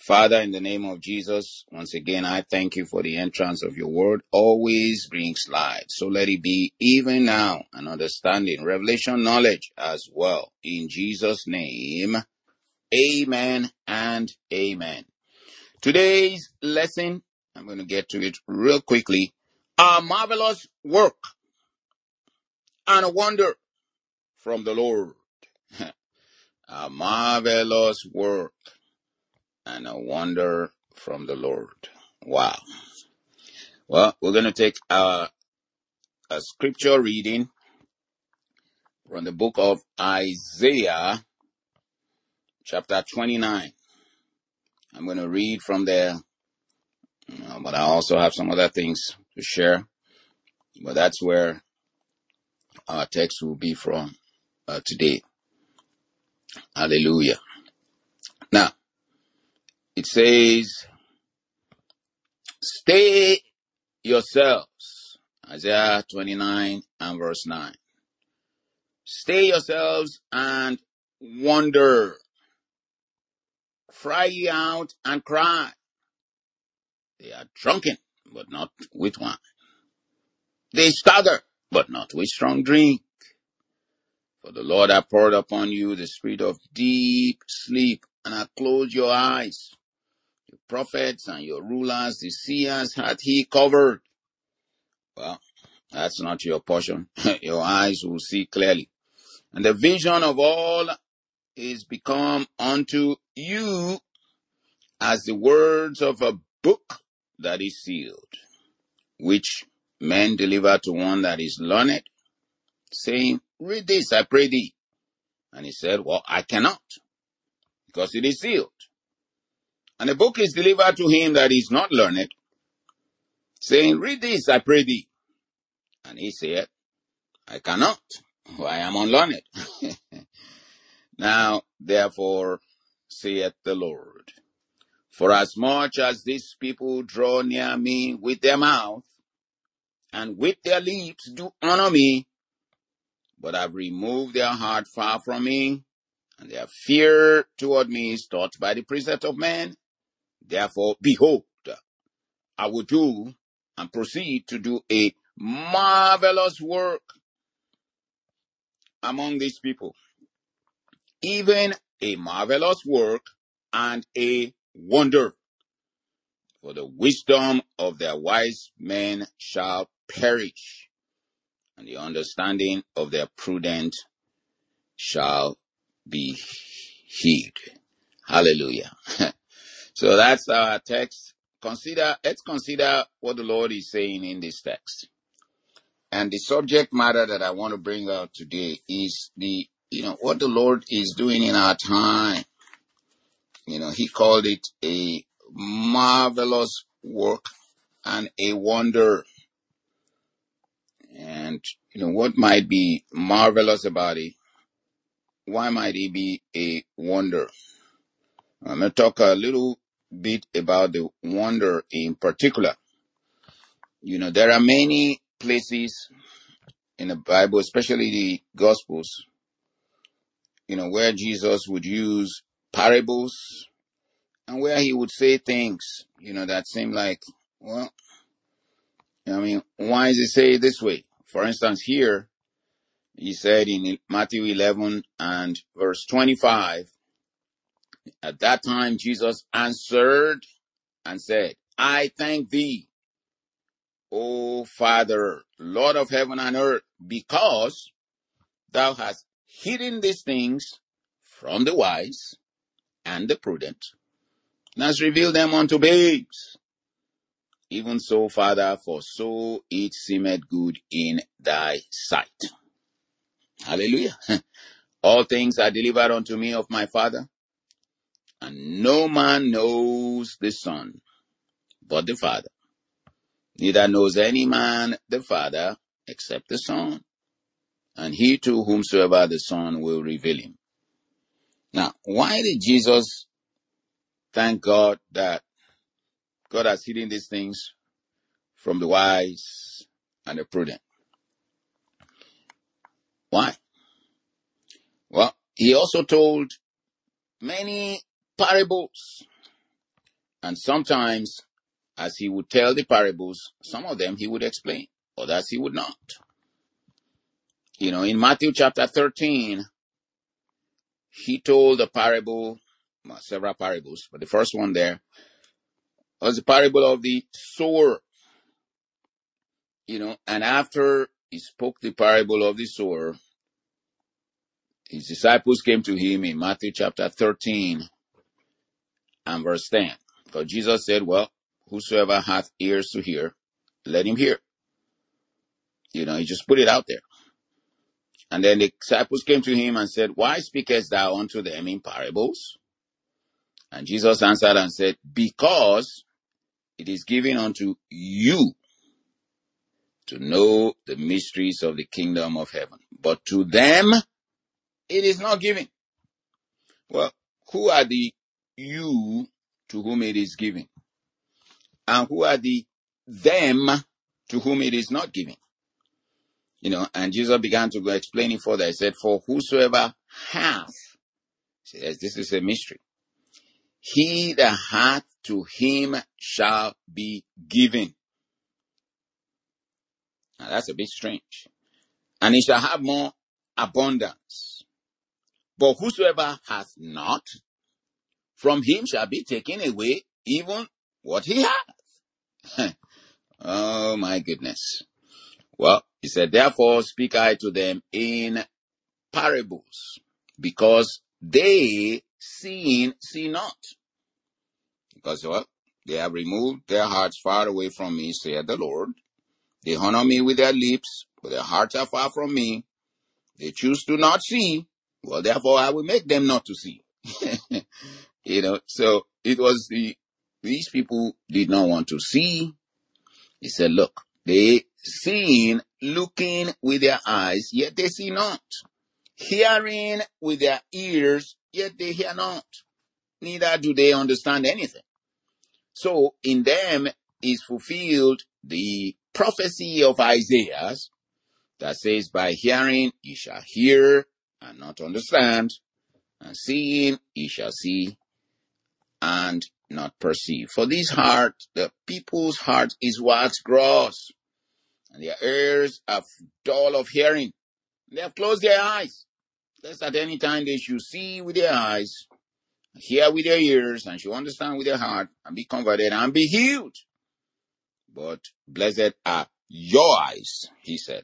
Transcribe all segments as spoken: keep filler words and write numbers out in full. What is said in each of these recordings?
Father, in the name of Jesus, once again, I thank you for the entrance of your word. Always brings light. So let it be even now an understanding, revelation, knowledge as well. In Jesus' name, amen and amen. Today's lesson, I'm going to get to it real quickly. A marvelous work and a wonder from the Lord. A marvelous work and a wonder from the Lord. Wow. Well, we're going to take a, a scripture reading from the book of Isaiah, chapter twenty-nine. I'm going to read from there, uh, but I also have some other things to share. But that's where our text will be from uh, today. Hallelujah. Now, it says, stay yourselves. Isaiah twenty-nine and verse nine. Stay yourselves and wonder. Cry ye out and cry. They are drunken, but not with wine. They stagger, but not with strong drink. For the Lord hath poured upon you the spirit of deep sleep, and hath closed your eyes. Your prophets and your rulers, the seers, hath he covered. Well, that's not your portion. Your eyes will see clearly. And the vision of all is become unto you as the words of a book that is sealed, which men deliver to one that is learned, saying, read this, I pray thee. And he said, well, I cannot, because it is sealed. And the book is delivered to him that is not learned, saying, read this, I pray thee. And he said, I cannot, for I am unlearned. Now, therefore, saith the Lord, for as much as these people draw near me with their mouth, and with their lips do honor me, but have removed their heart far from me, and their fear toward me is taught by the precept of men. Therefore, behold, I will do and proceed to do a marvelous work among these people, even a marvelous work and a wonder. For the wisdom of their wise men shall perish, and the understanding of their prudent shall be hid. Hallelujah. So that's our text. Consider, let's consider what the Lord is saying in this text. And the subject matter that I want to bring out today is the, you know, what the Lord is doing in our time. You know, he called it a marvelous work and a wonder. And, you know, what might be marvelous about it? Why might it be a wonder? I'm going to talk a little bit about the wonder in particular. You know, there are many places in the Bible, especially the Gospels, you know, where Jesus would use parables and where he would say things, you know, that seem like, well, I mean, why does he say it this way? For instance, here, he said in Matthew eleven and verse twenty-five, at that time Jesus answered and said, I thank thee, O Father, Lord of heaven and earth, because thou hast hidden these things from the wise and the prudent, and hast revealed them unto babes. Even so, Father, for so it seemeth good in thy sight. Hallelujah. All things are delivered unto me of my Father, and no man knows the Son but the Father. Neither knows any man the Father except the Son, and he to whomsoever the Son will reveal him. Now, why did Jesus thank God that God has hidden these things from the wise and the prudent? Why? Well, he also told many parables And sometimes, as he would tell the parables, some of them he would explain, others he would not. You know, in Matthew chapter thirteen, he told a parable, well, several parables, but the first one there was the parable of the sower. You know, and after he spoke the parable of the sower, his disciples came to him in Matthew chapter thirteen and verse ten. Because Jesus said, well, whosoever hath ears to hear, let him hear. You know, he just put it out there. And then the disciples came to him and said, why speakest thou unto them in parables? And Jesus answered and said, because it is given unto you to know the mysteries of the kingdom of heaven. But to them it is not given. Well, who are the you to whom it is given? And who are the them to whom it is not given? You know, and Jesus began to go explaining further. He said, for whosoever hath, says this is a mystery, he that hath to him shall be given. Now that's a bit strange. And he shall have more abundance. But whosoever hath not, from him shall be taken away even what he hath. Oh my goodness. Well, he said, therefore speak I to them in parables, because they seeing see not. Because well, they have removed their hearts far away from me, saith the Lord. They honor me with their lips, but their hearts are far from me. They choose to not see. Well, therefore I will make them not to see. You know, so it was the, these people did not want to see. He said, look, they seeing, looking with their eyes, yet they see not. Hearing with their ears, yet they hear not. Neither do they understand anything. So in them is fulfilled the prophecy of Isaiah that says, by hearing ye shall hear and not understand, and seeing ye shall see and not perceive. For this heart, the people's heart is wax gross, and their ears are dull of hearing. They have closed their eyes, lest at any time they should see with their eyes, hear with their ears, and should understand with their heart, and be converted and be healed. But blessed are your eyes, he said,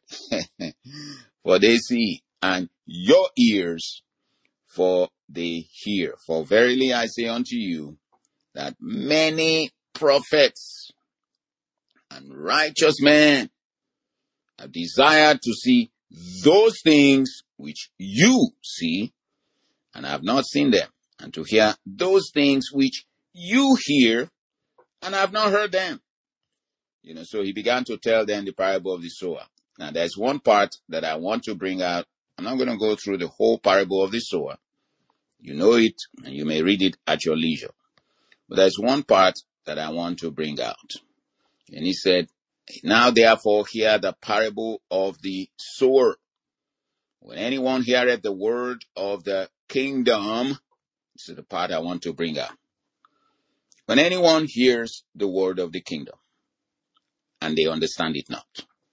for they see, and your ears, for they hear. For verily I say unto you, that many prophets and righteous men have desired to see those things which you see, and have not seen them, and to hear those things which you hear, and have not heard them. You know, so he began to tell them the parable of the sower. Now, there's one part that I want to bring out. I'm not going to go through the whole parable of the sower. You know it, and you may read it at your leisure. But there's one part that I want to bring out. And he said, now therefore hear the parable of the sower. When anyone heareth the word of the kingdom, this is the part I want to bring out. When anyone hears the word of the kingdom, and they understand it not,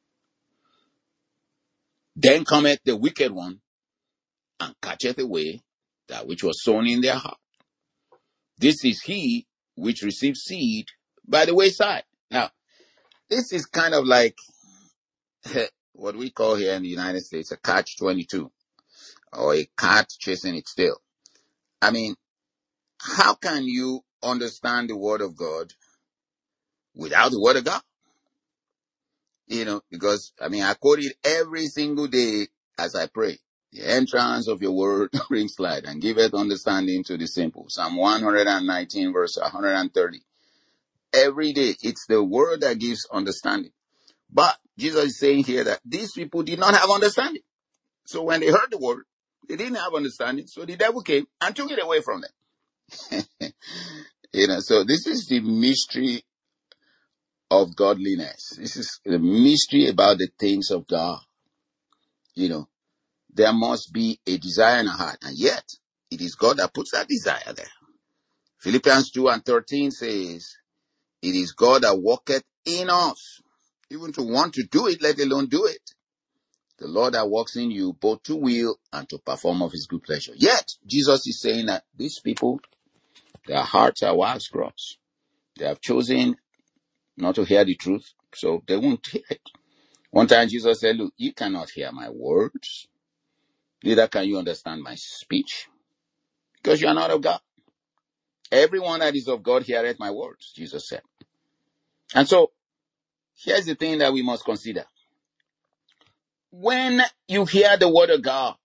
then cometh the wicked one, and catcheth away that which was sown in their heart. This is he which received seed by the wayside. Now, this is kind of like what we call here in the United States a catch twenty-two, or a cat chasing its tail. I mean, how can you understand the word of God without the word of God? You know, because, I mean, I quote it every single day as I pray. The entrance of your word brings light and giveth understanding to the simple. Psalm one nineteen, verse one thirty. Every day, it's the word that gives understanding. But Jesus is saying here that these people did not have understanding. So when they heard the word, they didn't have understanding. So the devil came and took it away from them. You know, so this is the mystery of godliness. This is the mystery about the things of God. You know, there must be a desire in our heart. And yet, it is God that puts that desire there. Philippians two and thirteen says, it is God that worketh in us, even to want to do it, let alone do it. The Lord that works in you, both to will and to perform of his good pleasure. Yet, Jesus is saying that these people, their hearts are wax cross. They have chosen not to hear the truth, so they won't hear it. One time Jesus said, look, you cannot hear my words, neither can you understand my speech, because you are not of God. Everyone that is of God heareth my words, Jesus said. And so, here's the thing that we must consider. When you hear the word of God,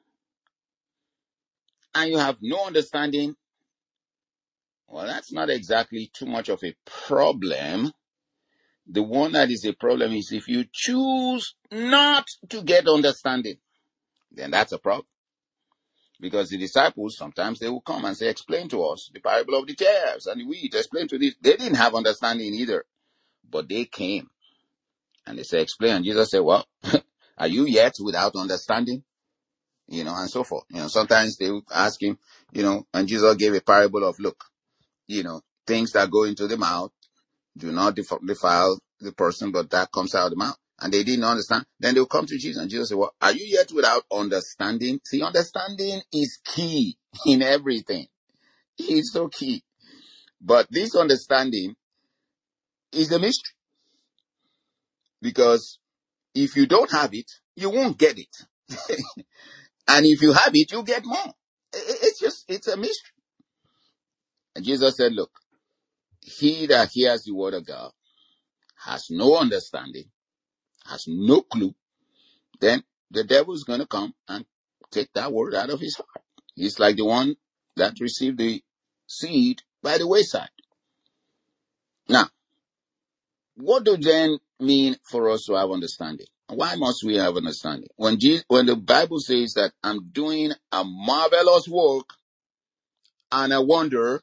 and you have no understanding, well, that's not exactly too much of a problem. The one that is a problem is if you choose not to get understanding, then that's a problem. Because the disciples, sometimes they will come and say, explain to us the parable of the tares and the wheat, explain to this. They didn't have understanding either, but they came and they said, explain. And Jesus said, well, are you yet without understanding? You know, and so forth. You know, sometimes they would ask him, you know, and Jesus gave a parable of, look, you know, things that go into the mouth do not def- defile the person, but that comes out of the mouth. And they didn't understand. Then they'll come to Jesus and Jesus said, well, are you yet without understanding? See, understanding is key in everything. It's so key. But this understanding is the mystery. Because if you don't have it, you won't get it. And if you have it, you get more. It's just, it's a mystery. And Jesus said, look, he that hears the word of God has no understanding, has no clue, then the devil is going to come and take that word out of his heart. He's like the one that received the seed by the wayside. Now, what does then mean for us to have understanding? Why must we have understanding? When Jesus, when the Bible says that I'm doing a marvelous work and a wonder,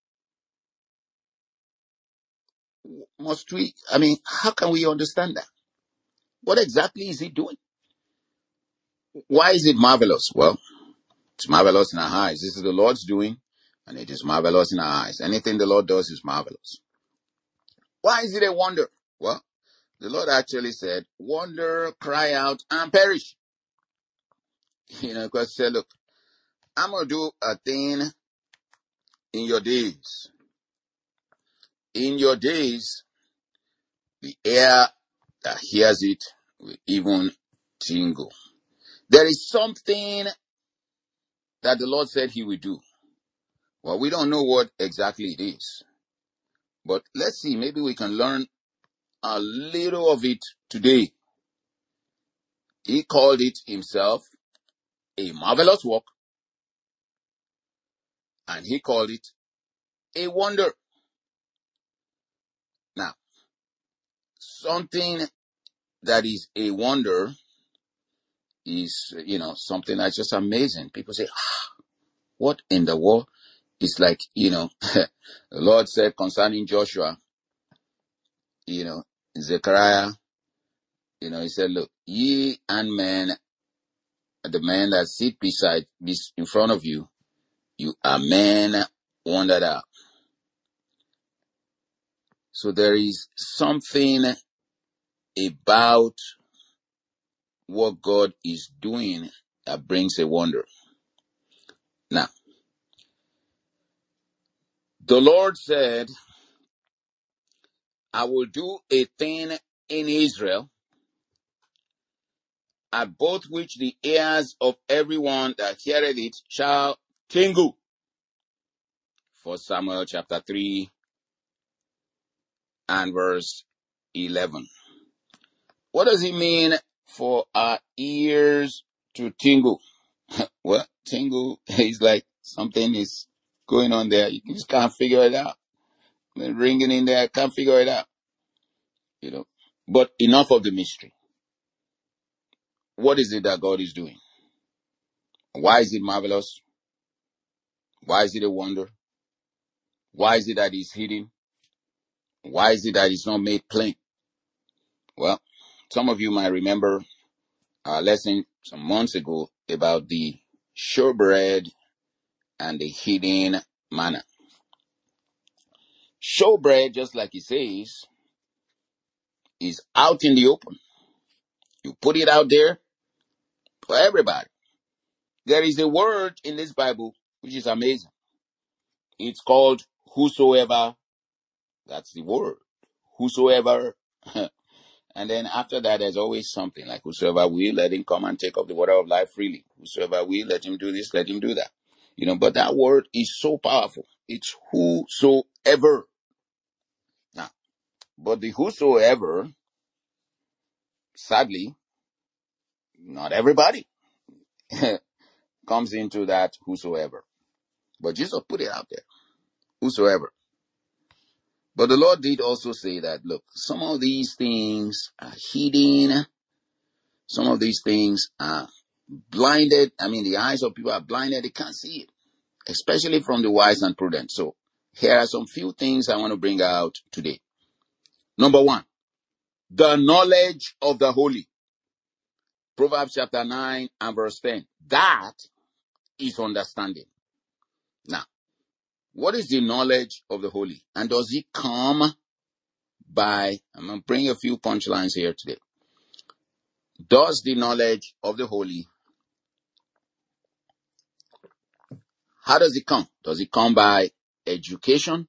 must we, I mean, how can we understand that? What exactly is he doing? Why is it marvelous? Well, it's marvelous in our eyes. This is the Lord's doing, and it is marvelous in our eyes. Anything the Lord does is marvelous. Why is it a wonder? Well, the Lord actually said, wonder, cry out, and perish. You know, because he said, look, I'm going to do a thing in your days. In your days, the air that hears it will even tingle. There is something that the Lord said he will do. Well, we don't know what exactly it is. But let's see, maybe we can learn a little of it today. He called it himself a marvelous work, and he called it a wonder. Now, something that is a wonder is, you know, something that's just amazing. People say, ah, what in the world? It's like, you know, the Lord said concerning Joshua, you know, Zechariah, you know, he said, look, ye and men, the men that sit beside, in front of you, you are men wandered out. So there is something about what God is doing that brings a wonder. Now, the Lord said, I will do a thing in Israel, at both which the ears of everyone that heareth it shall tingle. First Samuel chapter three and verse eleven. What does it mean for our ears to tingle? Well, tingle is like something is going on there. You just can't figure it out. The ringing in there, can't figure it out. You know. But enough of the mystery. What is it that God is doing? Why is it marvelous? Why is it a wonder? Why is it that it's hidden? Why is it that it's not made plain? Well, some of you might remember our lesson some months ago about the showbread and the hidden manna. Showbread, just like it says, is out in the open. You put it out there for everybody. There is a word in this Bible which is amazing. It's called whosoever. That's the word. Whosoever. And then after that, there's always something like whosoever will, let him come and take up the water of life freely. Whosoever will, let him do this, let him do that. You know, but that word is so powerful. It's whosoever. Now, but the whosoever, sadly, not everybody comes into that whosoever. But Jesus put it out there. Whosoever. But the Lord did also say that, look, some of these things are hidden. Some of these things are blinded. I mean, the eyes of people are blinded. They can't see it, especially from the wise and prudent. So here are some few things I want to bring out today. Number one, the knowledge of the holy. Proverbs chapter nine and verse ten. That is understanding. Now, what is the knowledge of the holy? And does it come by, I'm going to bring a few punchlines here today. Does the knowledge of the holy, how does it come? Does it come by education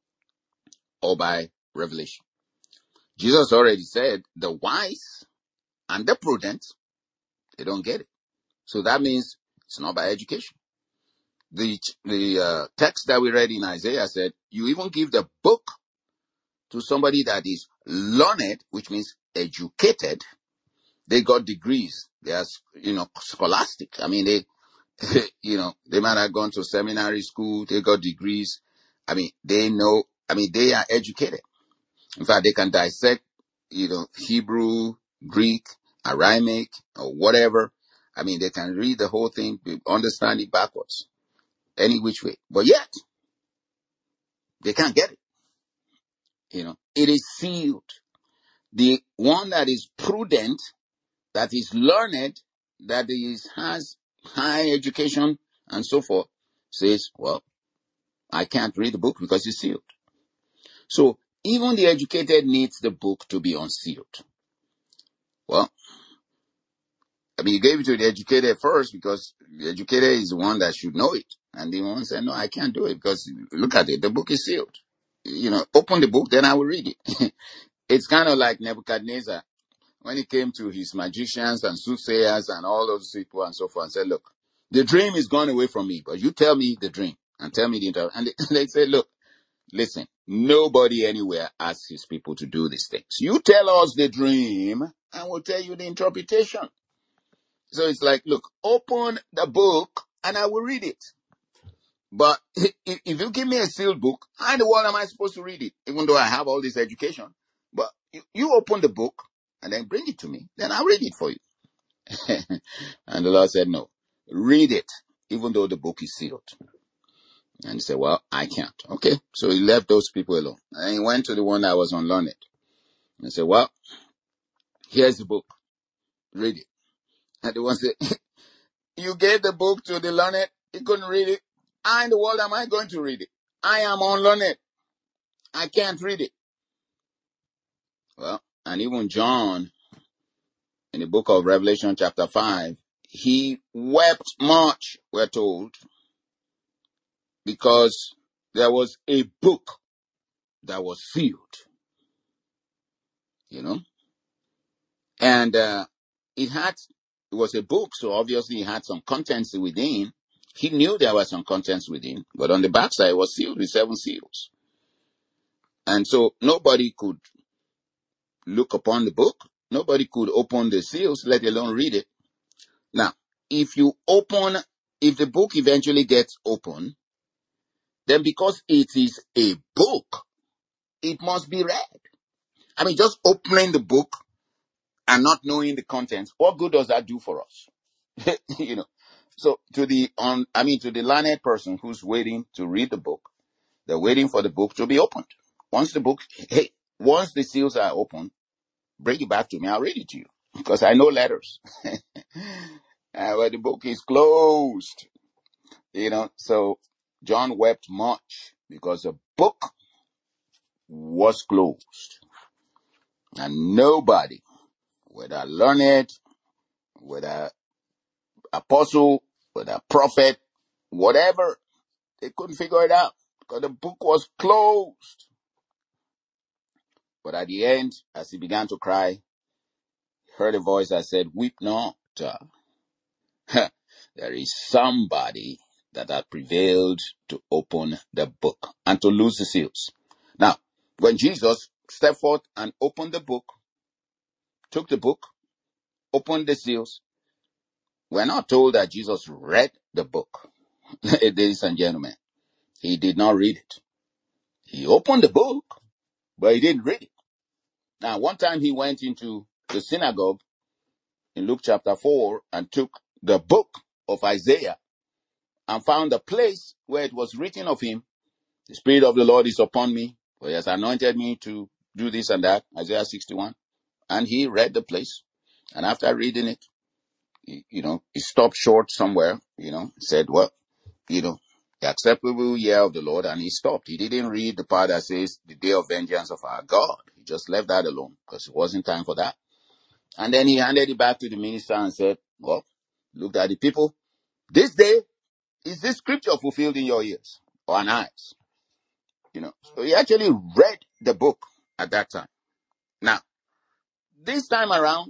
or by revelation? Jesus already said the wise and the prudent, they don't get it. So that means it's not by education. The, the uh, text that we read in Isaiah said, you even give the book to somebody that is learned, which means educated. They got degrees. They are, you know, scholastic. I mean, they, you know, they might have gone to seminary school. They got degrees. I mean, they know, I mean, they are educated. In fact, they can dissect, you know, Hebrew, Greek, Aramaic, or whatever. I mean, they can read the whole thing, understand it backwards, any which way. But yet, they can't get it. You know, it is sealed. The one that is prudent, that is learned, that is has high education and so forth, says, well, I can't read the book because it's sealed. So even the educated needs the book to be unsealed. Well, I mean, you gave it to the educated first because the educated is the one that should know it. And the one said, no, I can't do it because look at it. The book is sealed. You know, open the book, then I will read it. It's kind of like Nebuchadnezzar when he came to his magicians and soothsayers and all those people and so forth and said, look, the dream is gone away from me, but you tell me the dream and tell me the interview. And they, they said, look, listen, nobody anywhere asks his people to do these things. You tell us the dream and we'll tell you the interpretation. So it's like, look, open the book and I will read it. But if, if you give me a sealed book, how in the world am I supposed to read it? Even though I have all this education. But you, you open the book and then bring it to me, then I'll read it for you. And the Lord said, no, read it, even though the book is sealed. And he said, well, I can't. Okay. So he left those people alone. And he went to the one that was unlearned. And said, well, here's the book. Read it. And the one said, you gave the book to the learned. He couldn't read it. How in the world am I going to read it? I am unlearned. I can't read it. Well, and even John, in the book of Revelation chapter five, he wept much, we're told, because there was a book that was sealed. You know? And uh, it had, it was a book, so obviously it had some contents within. He knew there were some contents within, but on the backside it was sealed with seven seals. And so nobody could look upon the book. Nobody could open the seals, let alone read it. Now, if you open, if the book eventually gets open, then because it is a book, it must be read. I mean, just opening the book and not knowing the contents, what good does that do for us? You know, so to the, on, I mean, to the learned person who's waiting to read the book, they're waiting for the book to be opened. Once the book, hey, once the seals are open, bring it back to me. I'll read it to you because I know letters. uh, but the book is closed, you know. So John wept much because the book was closed. And nobody, whether learned, whether apostle, whether prophet, whatever, they couldn't figure it out because the book was closed. But at the end, as he began to cry, he heard a voice that said, "Weep not." There is somebody that had prevailed to open the book and to loose the seals. Now, when Jesus stepped forth and opened the book, took the book, opened the seals, we're not told that Jesus read the book. Ladies and gentlemen, he did not read it. He opened the book, but he didn't read it. Now, one time he went into the synagogue in Luke chapter four and took the book of Isaiah and found a place where it was written of him, "The Spirit of the Lord is upon me, for he has anointed me to do this and that," Isaiah sixty-one. And he read the place. And after reading it, he, you know, he stopped short somewhere, you know, said, well, you know, the acceptable year of the Lord, and he stopped. He didn't read the part that says the day of vengeance of our God. He just left that alone because it wasn't time for that. And then he handed it back to the minister and said, well, looked at the people. This day, is this scripture fulfilled in your ears or eyes? You know, so he actually read the book at that time. Now, this time around,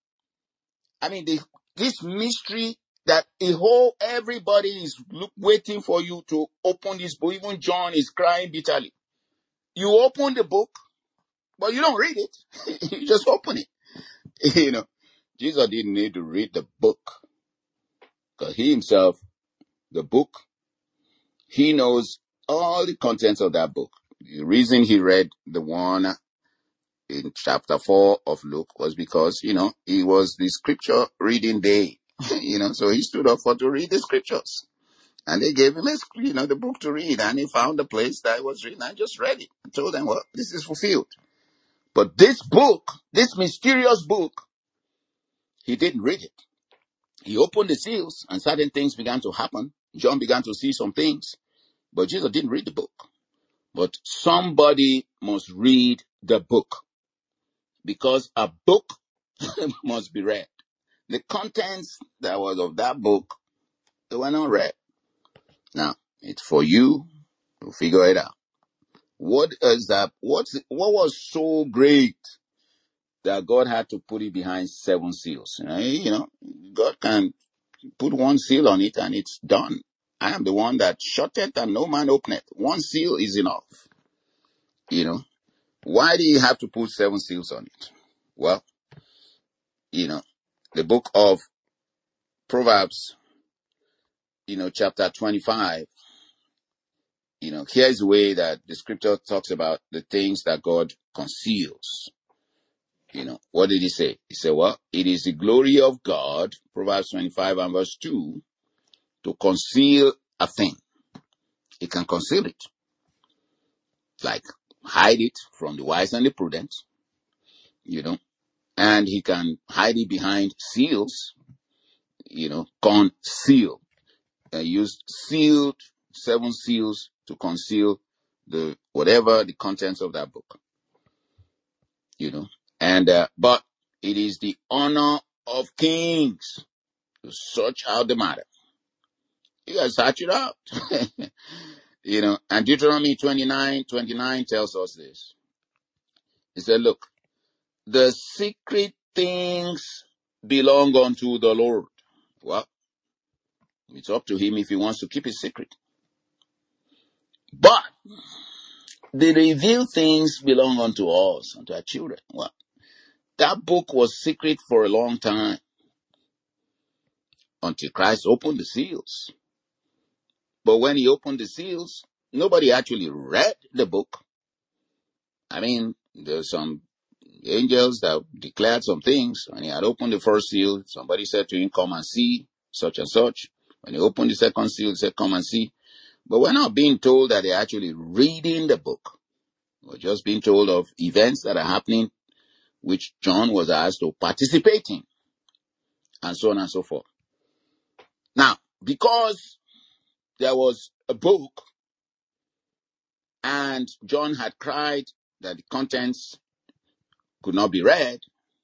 I mean, the, this mystery that a whole, everybody is look, waiting for you to open this book. Even John is crying bitterly. You open the book, but you don't read it. You just open it. You know, Jesus didn't need to read the book because he himself, the book, he knows all the contents of that book. The reason he read the one in chapter four of Luke was because, you know, it was the scripture reading day, you know, so he stood up for to read the scriptures. And they gave him, a, you know, the book to read, and he found the place that it was written and just read it and told them, well, this is fulfilled. But this book, this mysterious book, he didn't read it. He opened the seals and certain things began to happen. John began to see some things, but Jesus didn't read the book. But somebody must read the book because a book must be read. The contents that was of that book, they were not read. Now, it's for you to figure it out. What is that? What's, what was so great that God had to put it behind seven seals? You know, you know, God can put one seal on it and it's done. I am the one that shut it and no man opened it. One seal is enough. You know, why do you have to put seven seals on it? Well, you know, the book of Proverbs, you know, chapter twenty-five, you know, here's the way that the scripture talks about the things that God conceals. You know, what did he say? He said, well, it is the glory of God, Proverbs twenty-five and verse two, to conceal a thing. He can conceal it. Like hide it from the wise and the prudent, you know, and he can hide it behind seals, you know, conceal. Uh, use sealed, seven seals to conceal the, whatever the contents of that book, you know, and, uh, but it is the honor of kings to search out the matter. You guys search it out. You know, and Deuteronomy twenty-nine, twenty-nine tells us this. He said, look, the secret things belong unto the Lord. Well, it's up to him if he wants to keep it secret. But the revealed things belong unto us, unto our children. Well, that book was secret for a long time until Christ opened the seals. But when he opened the seals, nobody actually read the book. I mean, there's some angels that declared some things. When he had opened the first seal, somebody said to him, come and see such and such. When he opened the second seal, he said, come and see. But we're not being told that they're actually reading the book. We're just being told of events that are happening, which John was asked to participate in, and so on and so forth. Now, because there was a book, and John had cried that the contents could not be read,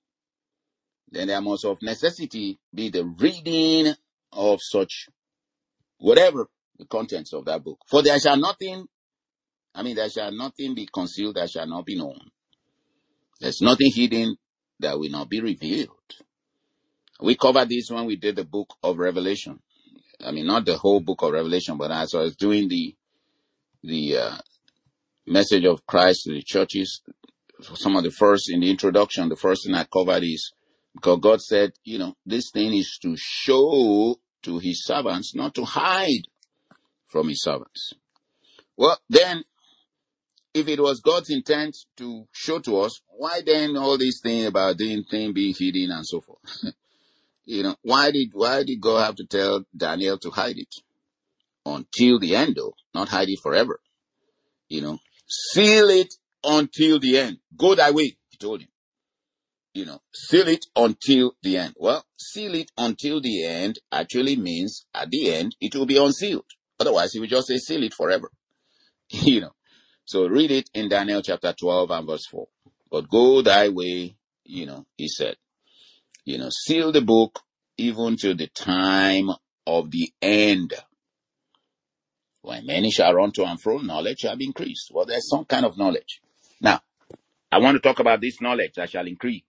then there must of necessity be the reading of such whatever the contents of that book. For there shall nothing, I mean, there shall nothing be concealed that shall not be known. There's nothing hidden that will not be revealed. We covered this when we did the book of Revelation. I mean, not the whole book of Revelation, but as I was doing the the uh, message of Christ to the churches, some of the first in the introduction, the first thing I covered is because God said, you know, this thing is to show to his servants, not to hide from his servants. Well, then, if it was God's intent to show to us, why then all these things about doing things being hidden and so forth? You know, why did why did God have to tell Daniel to hide it until the end, though, not hide it forever? You know, seal it until the end. Go thy way, he told him. You know, seal it until the end. Well, seal it until the end actually means at the end it will be unsealed. Otherwise, he would just say seal it forever. You know, so read it in Daniel chapter twelve and verse four. But go thy way, you know, he said. You know, seal the book even to the time of the end. When many shall run to and fro, knowledge shall be increased. Well, there's some kind of knowledge. Now, I want to talk about this knowledge that shall increase,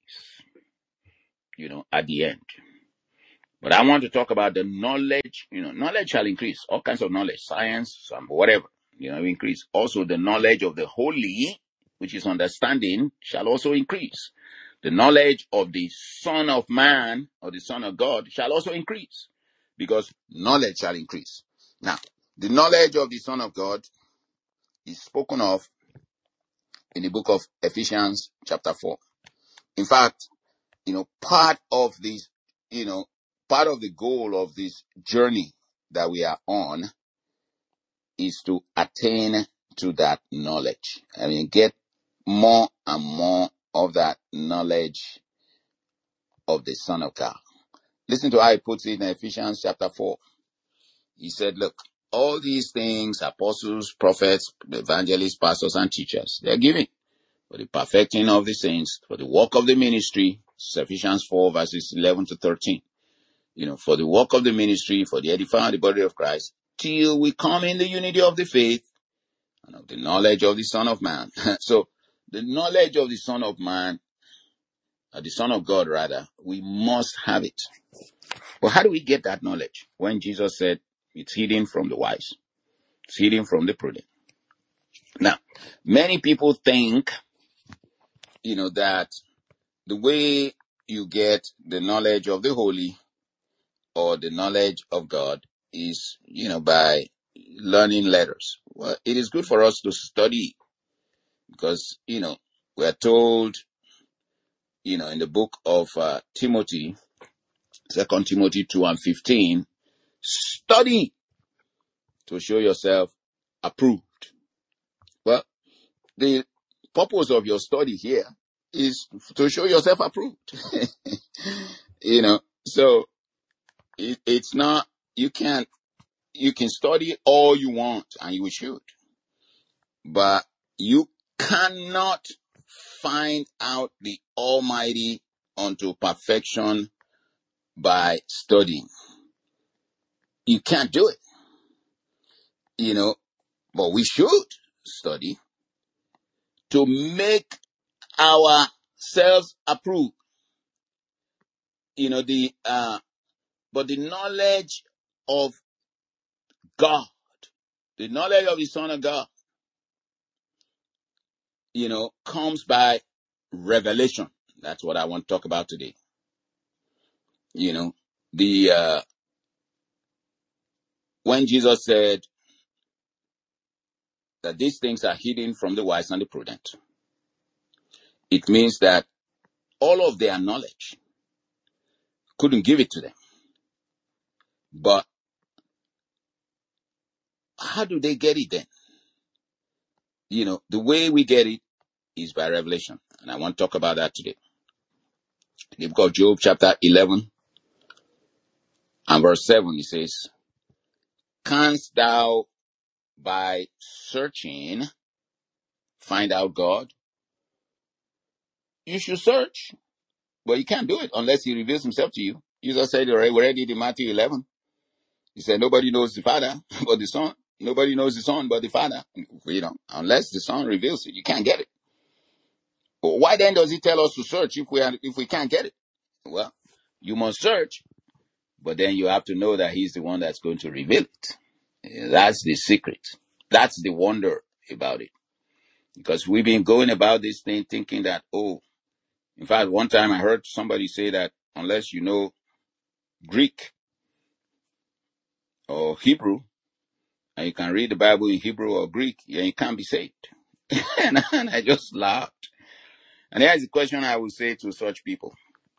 you know, at the end. But I want to talk about the knowledge, you know, knowledge shall increase, all kinds of knowledge, science, some whatever, you know, increase. Also, the knowledge of the holy, which is understanding, shall also increase. The knowledge of the Son of Man or the Son of God shall also increase, because knowledge shall increase. Now, the knowledge of the Son of God is spoken of in the book of Ephesians chapter four. In fact, you know, part of this, you know, part of the goal of this journey that we are on is to attain to that knowledge. I mean, get more and more of that knowledge of the Son of God. Listen to how he puts it in Ephesians chapter four. He said, look, all these things, apostles, prophets, evangelists, pastors, and teachers, they're given for the perfecting of the saints, for the work of the ministry, Ephesians four, verses eleven to thirteen. You know, for the work of the ministry, for the edifying of the body of Christ, till we come in the unity of the faith and of the knowledge of the Son of Man. So, the knowledge of the Son of Man, or the Son of God rather, we must have it. But how do we get that knowledge? When Jesus said, it's hidden from the wise. It's hidden from the prudent. Now, many people think, you know, that the way you get the knowledge of the holy or the knowledge of God is, you know, by learning letters. Well, it is good for us to study because, you know, we are told, you know, in the book of uh, Timothy, Second Timothy two and fifteen, study to show yourself approved. Well, the purpose of your study here is to show yourself approved. You know, so it, it's not, you can't, you can study all you want and you should, but you cannot find out the Almighty unto perfection by studying. You can't do it, you know, but we should study to make ourselves approved. You know, the, uh, but the knowledge of God, the knowledge of the Son of God, you know, comes by revelation. That's what I want to talk about today. You know, the, uh, when Jesus said that these things are hidden from the wise and the prudent, it means that all of their knowledge couldn't give it to them. But how do they get it then? You know, the way we get it is by revelation. And I want to talk about that today. In the book of Job, chapter eleven and verse seven, he says, canst thou by searching find out God? you should search, but you can't do it unless he reveals himself to you. Jesus said already, already in Matthew eleven. He said, nobody knows the Father but the Son. Nobody knows the Son but the Father. You know, unless the Son reveals it, you can't get it. But why then does he tell us to search if we are, if we can't get it? Well, you must search, but then you have to know that he's the one that's going to reveal it. That's the secret. That's the wonder about it. Because we've been going about this thing thinking that, oh, in fact, one time I heard somebody say that unless you know Greek or Hebrew, and you can read the Bible in Hebrew or Greek, yeah, you can't be saved. and, and I just laughed. And here's the question I would say to such people.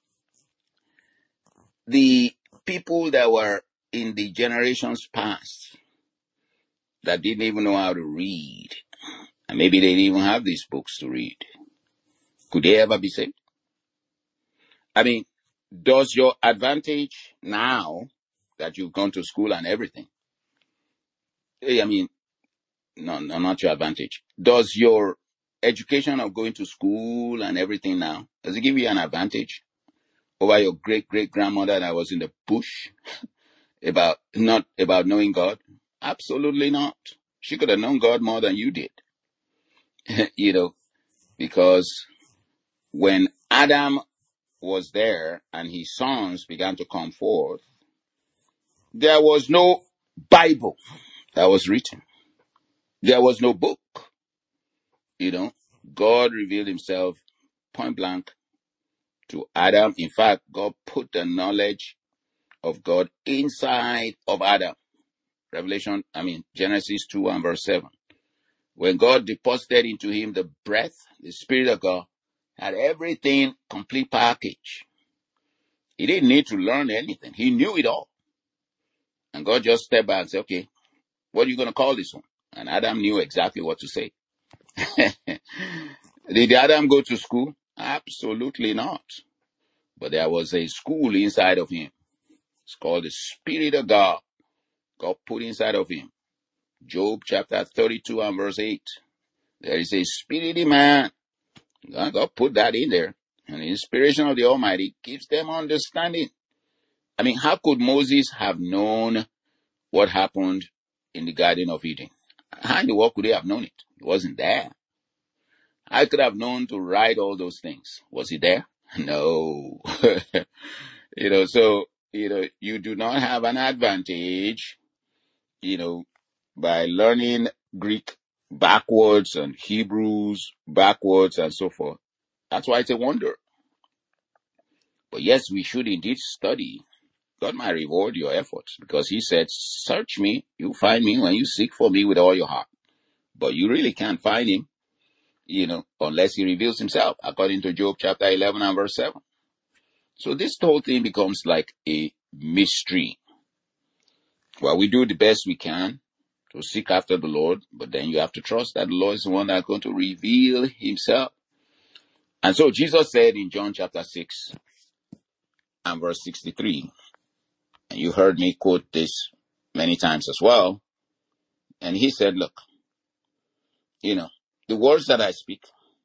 The people that were in the generations past that didn't even know how to read, and maybe they didn't even have these books to read, could they ever be saved? I mean, does your advantage now that you've gone to school and everything, I mean, no, no, not your advantage. Does your education of going to school and everything now, does it give you an advantage over your great-great-grandmother that was in the bush about not about knowing God? Absolutely not. She could have known God more than you did. You know, because when Adam was there and his sons began to come forth, there was no Bible that was written. There was no book. You know, God revealed himself point blank to Adam. In fact, God put the knowledge of God inside of Adam. Revelation, I mean, Genesis two and verse seven. When God deposited into him the breath, the Spirit of God, had everything complete package. He didn't need to learn anything. He knew it all. And God just stepped back and said, okay, what are you going to call this one? And Adam knew exactly what to say. Did Adam go to school? Absolutely not. But there was a school inside of him. It's called the Spirit of God. God put inside of him. Job chapter thirty-two and verse eight. There is a spirit in man. God put that in there. And the inspiration of the Almighty gives them understanding. I mean, how could Moses have known what happened in the Garden of Eden? How in the world could he have known it? It wasn't there. I could have known to write all those things. Was it there? No. You know, so, you know, you do not have an advantage, you know, by learning Greek backwards and Hebrews backwards and so forth. That's why it's a wonder. But yes, we should indeed study. God might reward your efforts because he said, search me, you find me when you seek for me with all your heart. But you really can't find him, you know, unless he reveals himself, according to Job chapter eleven and verse seven. So this whole thing becomes like a mystery. Well, we do the best we can to seek after the Lord, but then you have to trust that the Lord is the one that's going to reveal himself. And so Jesus said in John chapter six and verse sixty-three, and you heard me quote this many times as well, and he said, look, you know, the words that I speak,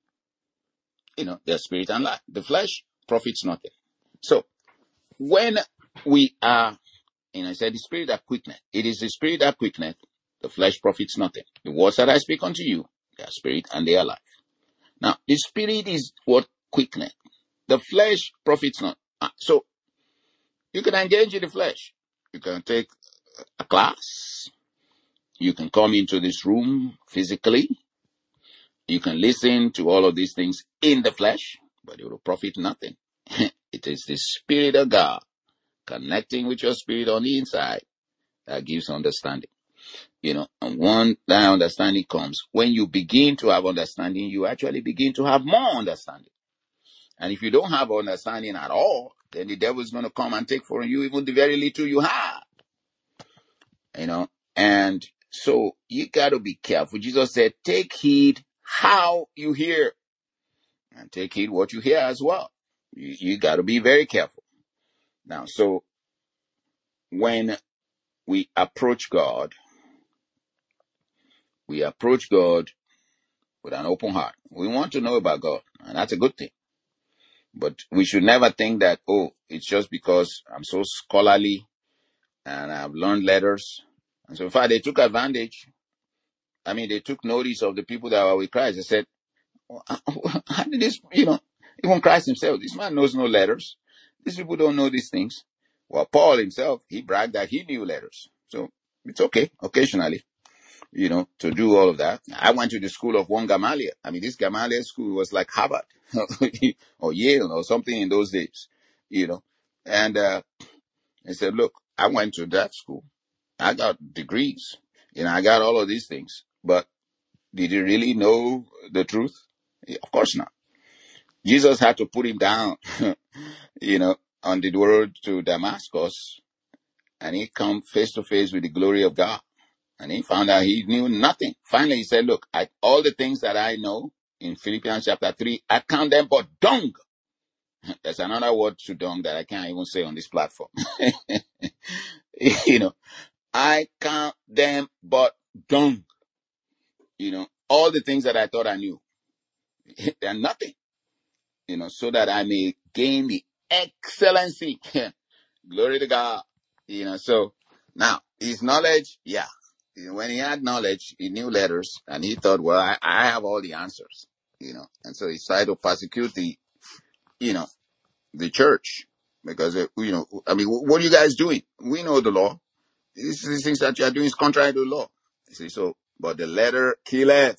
you know, they're spirit and life. The flesh profits nothing. So when we are, and I said the spirit that quickeneth, it is the spirit that quickeneth, the flesh profits nothing. The words that I speak unto you, they are spirit and they are life. Now, the spirit is what quickeneth. The flesh profits not. So you can engage in the flesh. You can take a class. You can come into this room physically. You can listen to all of these things in the flesh, but it will profit nothing. It is the Spirit of God connecting with your spirit on the inside that gives understanding. You know, and when that understanding comes, when you begin to have understanding, you actually begin to have more understanding. And if you don't have understanding at all, then the devil is going to come and take from you even the very little you have. You know, and so you got to be careful. Jesus said, take heed how you hear, and take heed what you hear as well. You, you got to be very careful. Now, so when we approach God, we approach God with an open heart. We want to know about God, and that's a good thing. But we should never think that, oh, it's just because I'm so scholarly and I've learned letters. And so in fact, they took advantage. I mean, they took notice of the people that were with Christ. They said, well, how did this, you know, even Christ himself, this man knows no letters. These people don't know these things. Well, Paul himself, he bragged that he knew letters. So it's okay occasionally, you know, to do all of that. I went to the school of one Gamaliel. I mean, this Gamaliel school was like Harvard or Yale or something in those days, you know. And uh, he said, look, I went to that school. I got degrees. You know, I got all of these things. But did he really know the truth? Of course not. Jesus had to put him down, you know, on the road to Damascus. And he come face to face with the glory of God. And he found out he knew nothing. Finally, he said, look, I, all the things that I know in Philippians chapter three, I count them but dung. There's another word to dung that I can't even say on this platform. You know, I count them but dung. You know, all the things that I thought I knew, they're nothing. You know, so that I may gain the excellency. Glory to God. You know, so now his knowledge, yeah. When he had knowledge, he knew letters, and he thought, well, I, I have all the answers, you know. And so he tried to persecute the, you know, the church. Because, uh, you know, I mean, what are you guys doing? We know the law. These, these things that you are doing is contrary to the law. You see, so, but the letter killeth.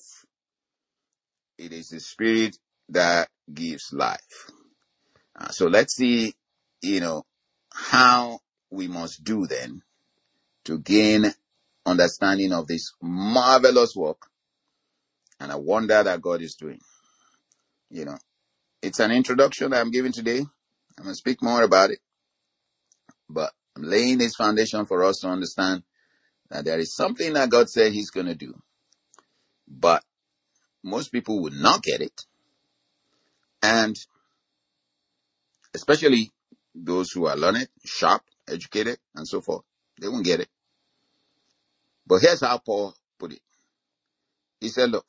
It is the spirit that gives life. Uh, so let's see, you know, how we must do then to gain understanding of this marvelous work and a wonder that God is doing. You know, it's an introduction that I'm giving today. I'm going to speak more about it, but I'm laying this foundation for us to understand that there is something that God said he's going to do, but most people would not get it. And especially those who are learned, sharp, educated, and so forth, they won't get it. But here's how Paul put it. He said, look,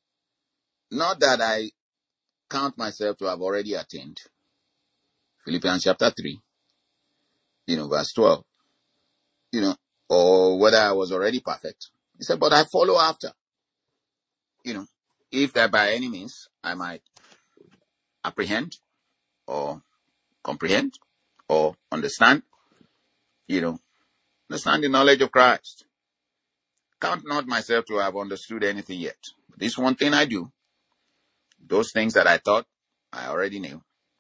not that I count myself to have already attained. Philippians chapter three, you know, verse twelve, you know, or whether I was already perfect. He said, but I follow after, you know, if that by any means I might apprehend or comprehend or understand, you know, understand the knowledge of Christ. Count not myself to have understood anything yet. This one thing I do, those things that I thought I already knew,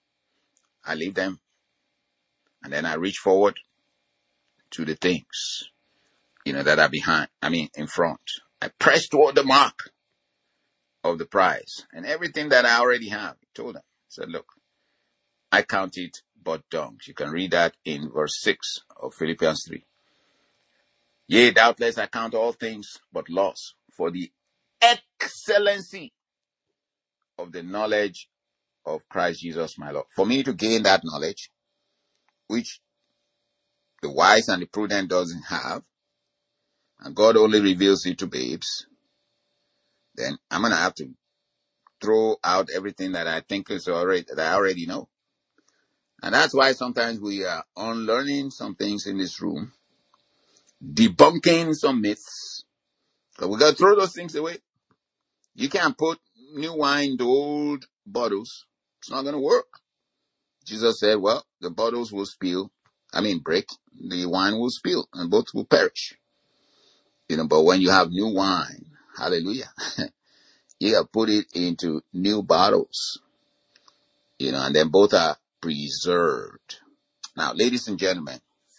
I leave them, and then I reach forward to the things, you know, that are behind, I mean, in front. I press toward the mark of the prize, and everything that I already have. He told them, he said, look, I count it but dung. You can read that in verse six of Philippians three. Yea, doubtless I count all things but loss for the excellency of the knowledge of Christ Jesus my Lord. For me to gain that knowledge, which the wise and the prudent doesn't have, and God only reveals it to babes, then I'm going to have to throw out everything that I think is already, that I already know. And that's why sometimes we are unlearning some things in this room, debunking some myths. So we got to throw those things away. You can't put new wine into old bottles. It's not going to work. Jesus said, well, the bottles will spill. I mean, break. The wine will spill and both will perish. You know, but when you have new wine, hallelujah, you got to put it into new bottles. You know, and then both are preserved. Now, ladies and gentlemen,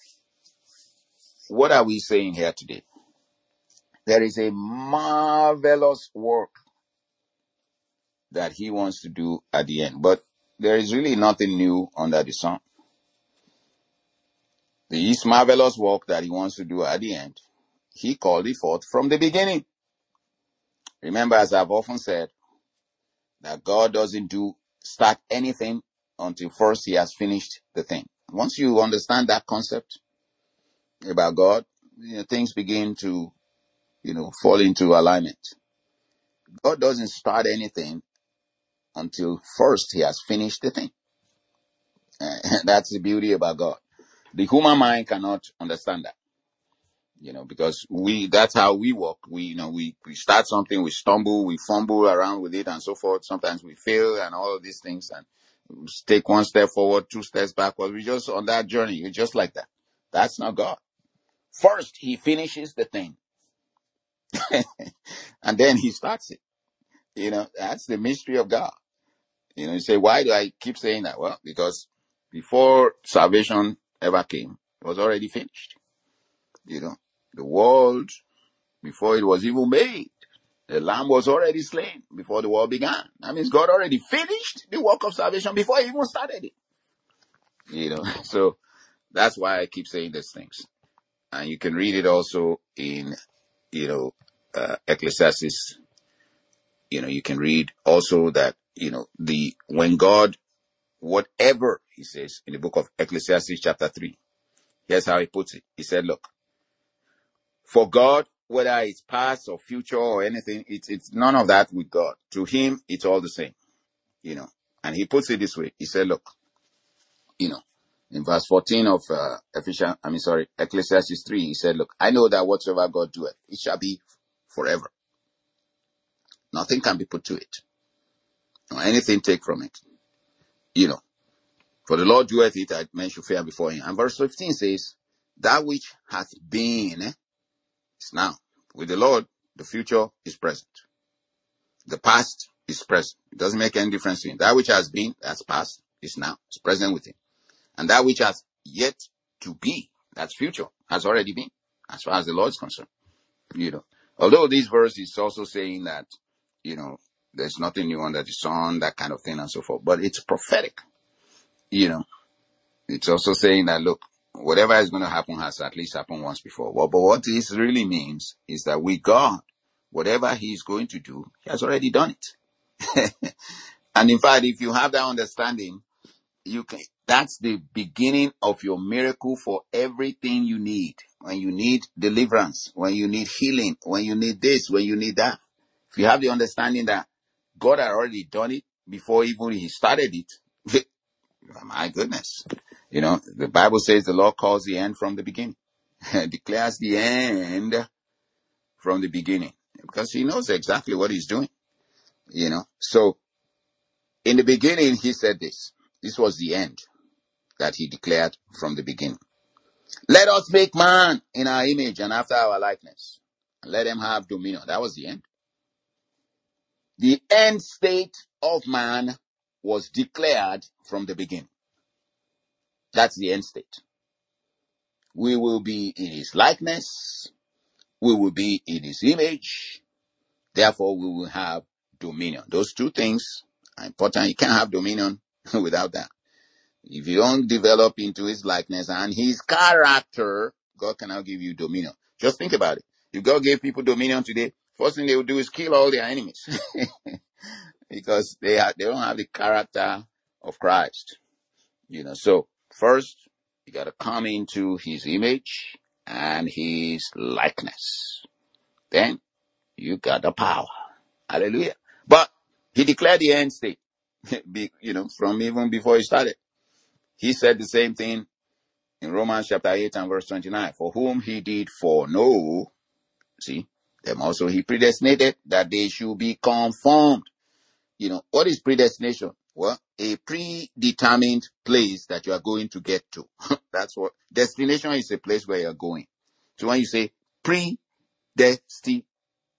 what are we saying here today? There is a marvelous work that he wants to do at the end, but there is really nothing new under the sun. This marvelous work that he wants to do at the end, he called it forth from the beginning. Remember, as I've often said, that God doesn't do start anything until first he has finished the thing. Once you understand that concept about God, you know, things begin to, you know, fall into alignment. God doesn't start anything until first he has finished the thing. That's the beauty about God. The human mind cannot understand that. You know, because we, that's how we work. We, you know, we, we start something, we stumble, we fumble around with it and so forth. Sometimes we fail and all of these things, and we take one step forward, two steps backward. We just on that journey. You're just like that. That's not God. First, he finishes the thing and then he starts it. You know, that's the mystery of God. You know, you say, why do I keep saying that? Well, because before salvation ever came, it was already finished. You know, the world, before it was even made, the lamb was already slain before the world began. That means God already finished the work of salvation before he even started it. You know, so that's why I keep saying these things. And you can read it also in, you know, uh, Ecclesiastes. You know, you can read also that, you know, the, when God, whatever he says in the book of Ecclesiastes chapter three, here's how he puts it. He said, look, for God, whether it's past or future or anything, it's, it's none of that with God. To him, it's all the same, you know. And he puts it this way. He said, look, you know, in verse fourteen of uh, Ephesians, I mean, sorry, Ecclesiastes three, he said, look, I know that whatsoever God doeth, it shall be forever. Nothing can be put to it, or anything take from it, you know. For the Lord doeth it, that men should fear before him. And verse fifteen says, that which hath been is now. With the Lord, the future is present. The past is present. It doesn't make any difference to him. That which has been, that's past, is now. It's present with him. And that which has yet to be, that's future, has already been, as far as the Lord is concerned. You know, although this verse is also saying that, you know, there's nothing new under the sun, that kind of thing and so forth. But it's prophetic. You know, it's also saying that, look, whatever is going to happen has at least happened once before. Well, but what this really means is that with God, whatever he's going to do, he has already done it. And in fact, if you have that understanding, you can, that's the beginning of your miracle for everything you need. When you need deliverance, when you need healing, when you need this, when you need that. If you have the understanding that God had already done it before even he started it, my goodness. You know, the Bible says the Lord calls the end from the beginning. Declares the end from the beginning. Because he knows exactly what he's doing. You know, so in the beginning, he said this. This was the end that he declared from the beginning. Let us make man in our image and after our likeness. And let them have dominion. That was the end. The end state of man was declared from the beginning. That's the end state. We will be in his likeness. We will be in his image. Therefore, we will have dominion. Those two things are important. You can't have dominion without that. If you don't develop into his likeness and his character, God cannot give you dominion. Just think about it. If God gave people dominion today, first thing they will do is kill all their enemies. Because they are, they don't have the character of Christ. You know, so first, you got to come into his image and his likeness. Then you got the power. Hallelujah. But he declared the end state, you know, from even before he started. He said the same thing in Romans chapter eight and verse twenty-nine. For whom he did foreknow, see, them also he predestinated that they should be conformed. You know, what is predestination? Well, a predetermined place that you are going to get to. That's what, destination is a place where you're going. So when you say predestination,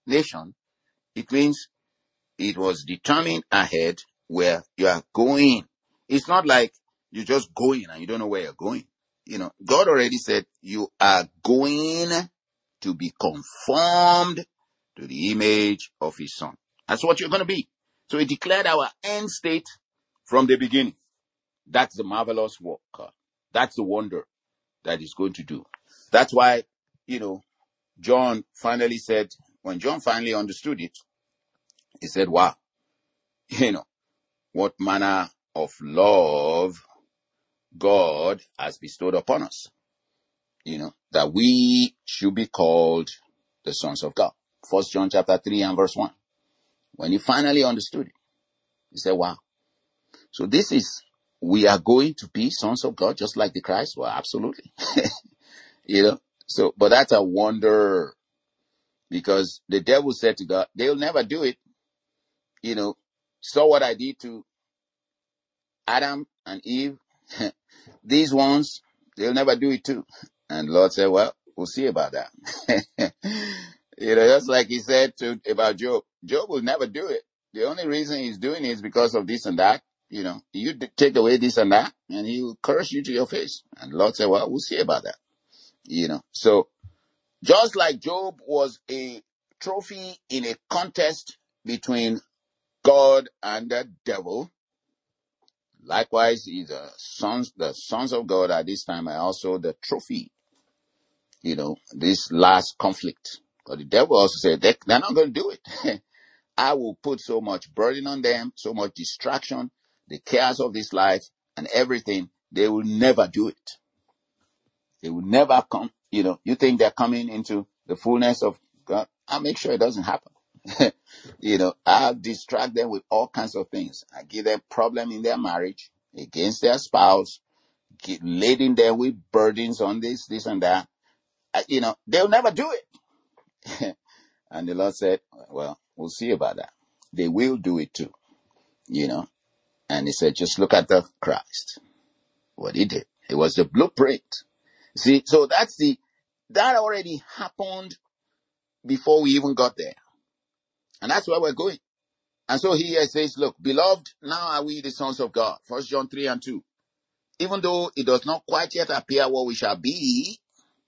it means it was determined ahead where you are going. It's not like you're just going and you don't know where you're going. You know, God already said you are going to be conformed to the image of his son. That's what you're going to be. So he declared our end state from the beginning. That's the marvelous work. That's the wonder that he's going to do. That's why, you know, John finally said, when John finally understood it, he said, wow, you know, what manner of love God has bestowed upon us. You know, that we should be called the sons of God. First John chapter three and verse one. When he finally understood it, he said, wow. So this is we are going to be sons of God just like the Christ? Well, absolutely. You know, so, but that's a wonder, because the devil said to God, they'll never do it. You know, saw what I did to Adam and Eve. These ones, they'll never do it too. And the Lord said, well, we'll see about that. You know, just like he said to about Job. Job will never do it. The only reason he's doing it is because of this and that. You know, you d- take away this and that, and he will curse you to your face. And the Lord said, well, we'll see about that. You know, so just like Job was a trophy in a contest between God and the devil, likewise, he's a sons, the sons of God at this time are also the trophy. You know, this last conflict. But the devil also said, they, they're not going to do it. I will put so much burden on them, so much distraction, the cares of this life and everything. They will never do it. They will never come. You know, you think they're coming into the fullness of God. I'll make sure it doesn't happen. You know, I'll distract them with all kinds of things. I give them problem in their marriage, against their spouse, get, laden them with burdens on this, this and that. Uh, you know, they'll never do it. And the Lord said, well, we'll see about that. They will do it too, you know. And he said, just look at the Christ, what he did. It was the blueprint. See, so that's the, that already happened before we even got there. And that's where we're going. And so he says, look, beloved, now are we the sons of God. First John three and two. Even though it does not quite yet appear what we shall be,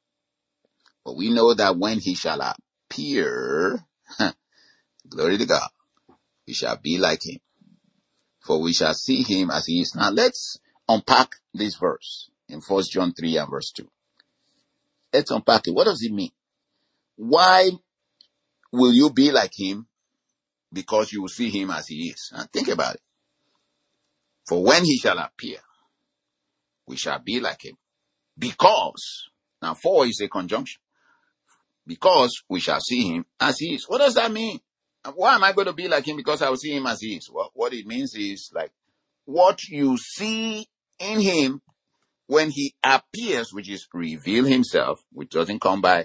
but we know that when he shall appear, glory to God, we shall be like him. For we shall see him as he is. Now let's unpack this verse in First John three and verse two. Let's unpack it. What does it mean? Why will you be like him? Because you will see him as he is. Now think about it. For when he shall appear, we shall be like him. Because, now for is a conjunction. Because we shall see him as he is. What does that mean? Why am I going to be like him? Because I will see him as he is. Well, what it means is like what you see in him when he appears, which is reveal himself, which doesn't come by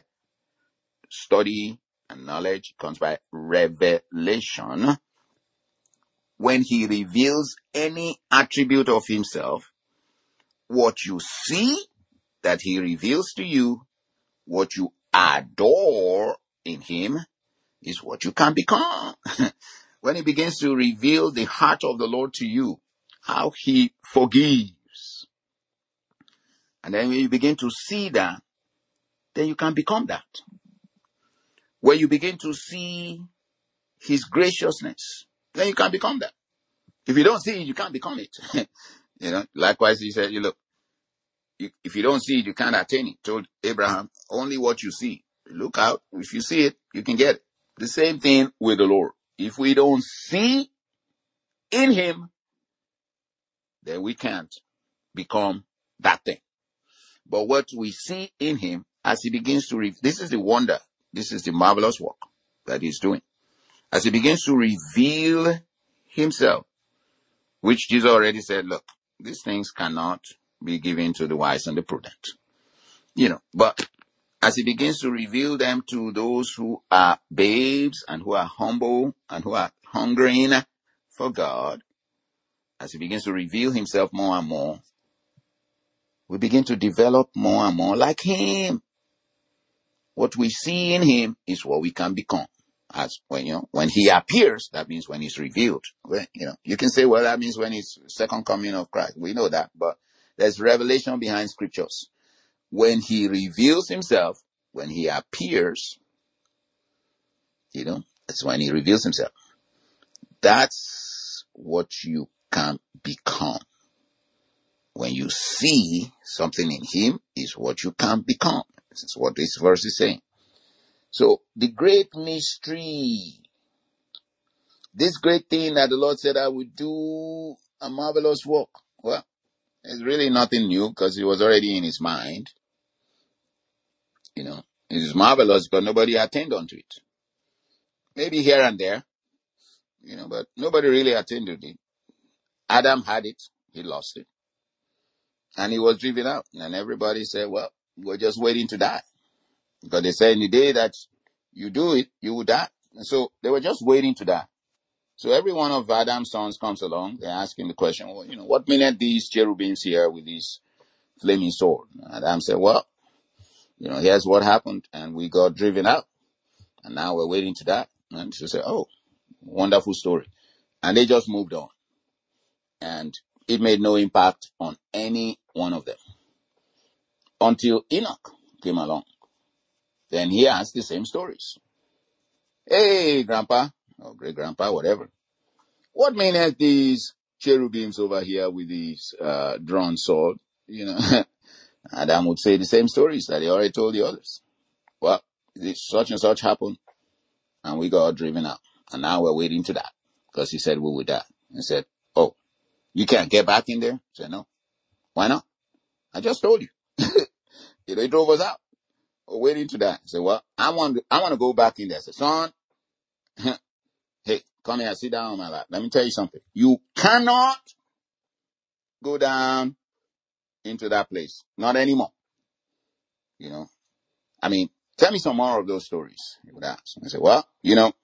study and knowledge, it comes by revelation. When he reveals any attribute of himself, what you see that he reveals to you, what you adore in him, is what you can become. When he begins to reveal the heart of the Lord to you, how he forgives. And then when you begin to see that, then you can become that. When you begin to see his graciousness, then you can become that. If you don't see it, you can't become it. You know, likewise, he said, you look, you, if you don't see it, you can't attain it. Told Abraham, only what you see. Look out. If you see it, you can get it. The same thing with the Lord. If we don't see in him, then we can't become that thing. But what we see in him as he begins to, re- this is the wonder. This is the marvelous work that he's doing. As he begins to reveal himself, which Jesus already said, look, these things cannot be given to the wise and the prudent. You know, but as he begins to reveal them to those who are babes and who are humble and who are hungering for God, as he begins to reveal himself more and more, we begin to develop more and more like him. What we see in him is what we can become. As when, you know, when he appears, that means when he's revealed. When, you know, you can say, well, that means when it's second coming of Christ. We know that, but there's revelation behind scriptures. When he reveals himself, when he appears, you know, that's when he reveals himself. That's what you can become. When you see something in him is what you can become. This is what this verse is saying. So the great mystery, this great thing that the Lord said I would do, a marvelous work. Well, it's really nothing new because it was already in his mind. You know, it is marvelous, but nobody attained unto it. Maybe here and there, you know, but nobody really attained to it. Adam had it, he lost it. and he was driven out. And everybody said, well, we're just waiting to die. Because they said in the day that you do it, you will die. And so they were just waiting to die. So every one of Adam's sons comes along. They're asking the question, well, you know, what meaneth these cherubims here with this flaming sword? And Adam said, well, you know, here's what happened. And we got driven out. And now we're waiting to die. And she said, oh, wonderful story. And they just moved on. And it made no impact on any one of them. Until Enoch came along. Then he asked the same stories. Hey, grandpa, or great grandpa, whatever. What meaneth these cherubims over here with these uh, drawn sword? You know, Adam would say the same stories that he already told the others. Well, this, such and such happened, and we got driven out. And now we're waiting to die, because he said we would die. He said, oh, you can't get back in there? I said, no. Why not? I just told you. You know, he drove us out. We're waiting to die. I said, well, I want to, I want to go back in there. I said, son, hey, come here, sit down on my lap. Let me tell you something. You cannot go down into that place. Not anymore. You know, I mean, tell me some more of those stories. He would ask. I said, well, you know,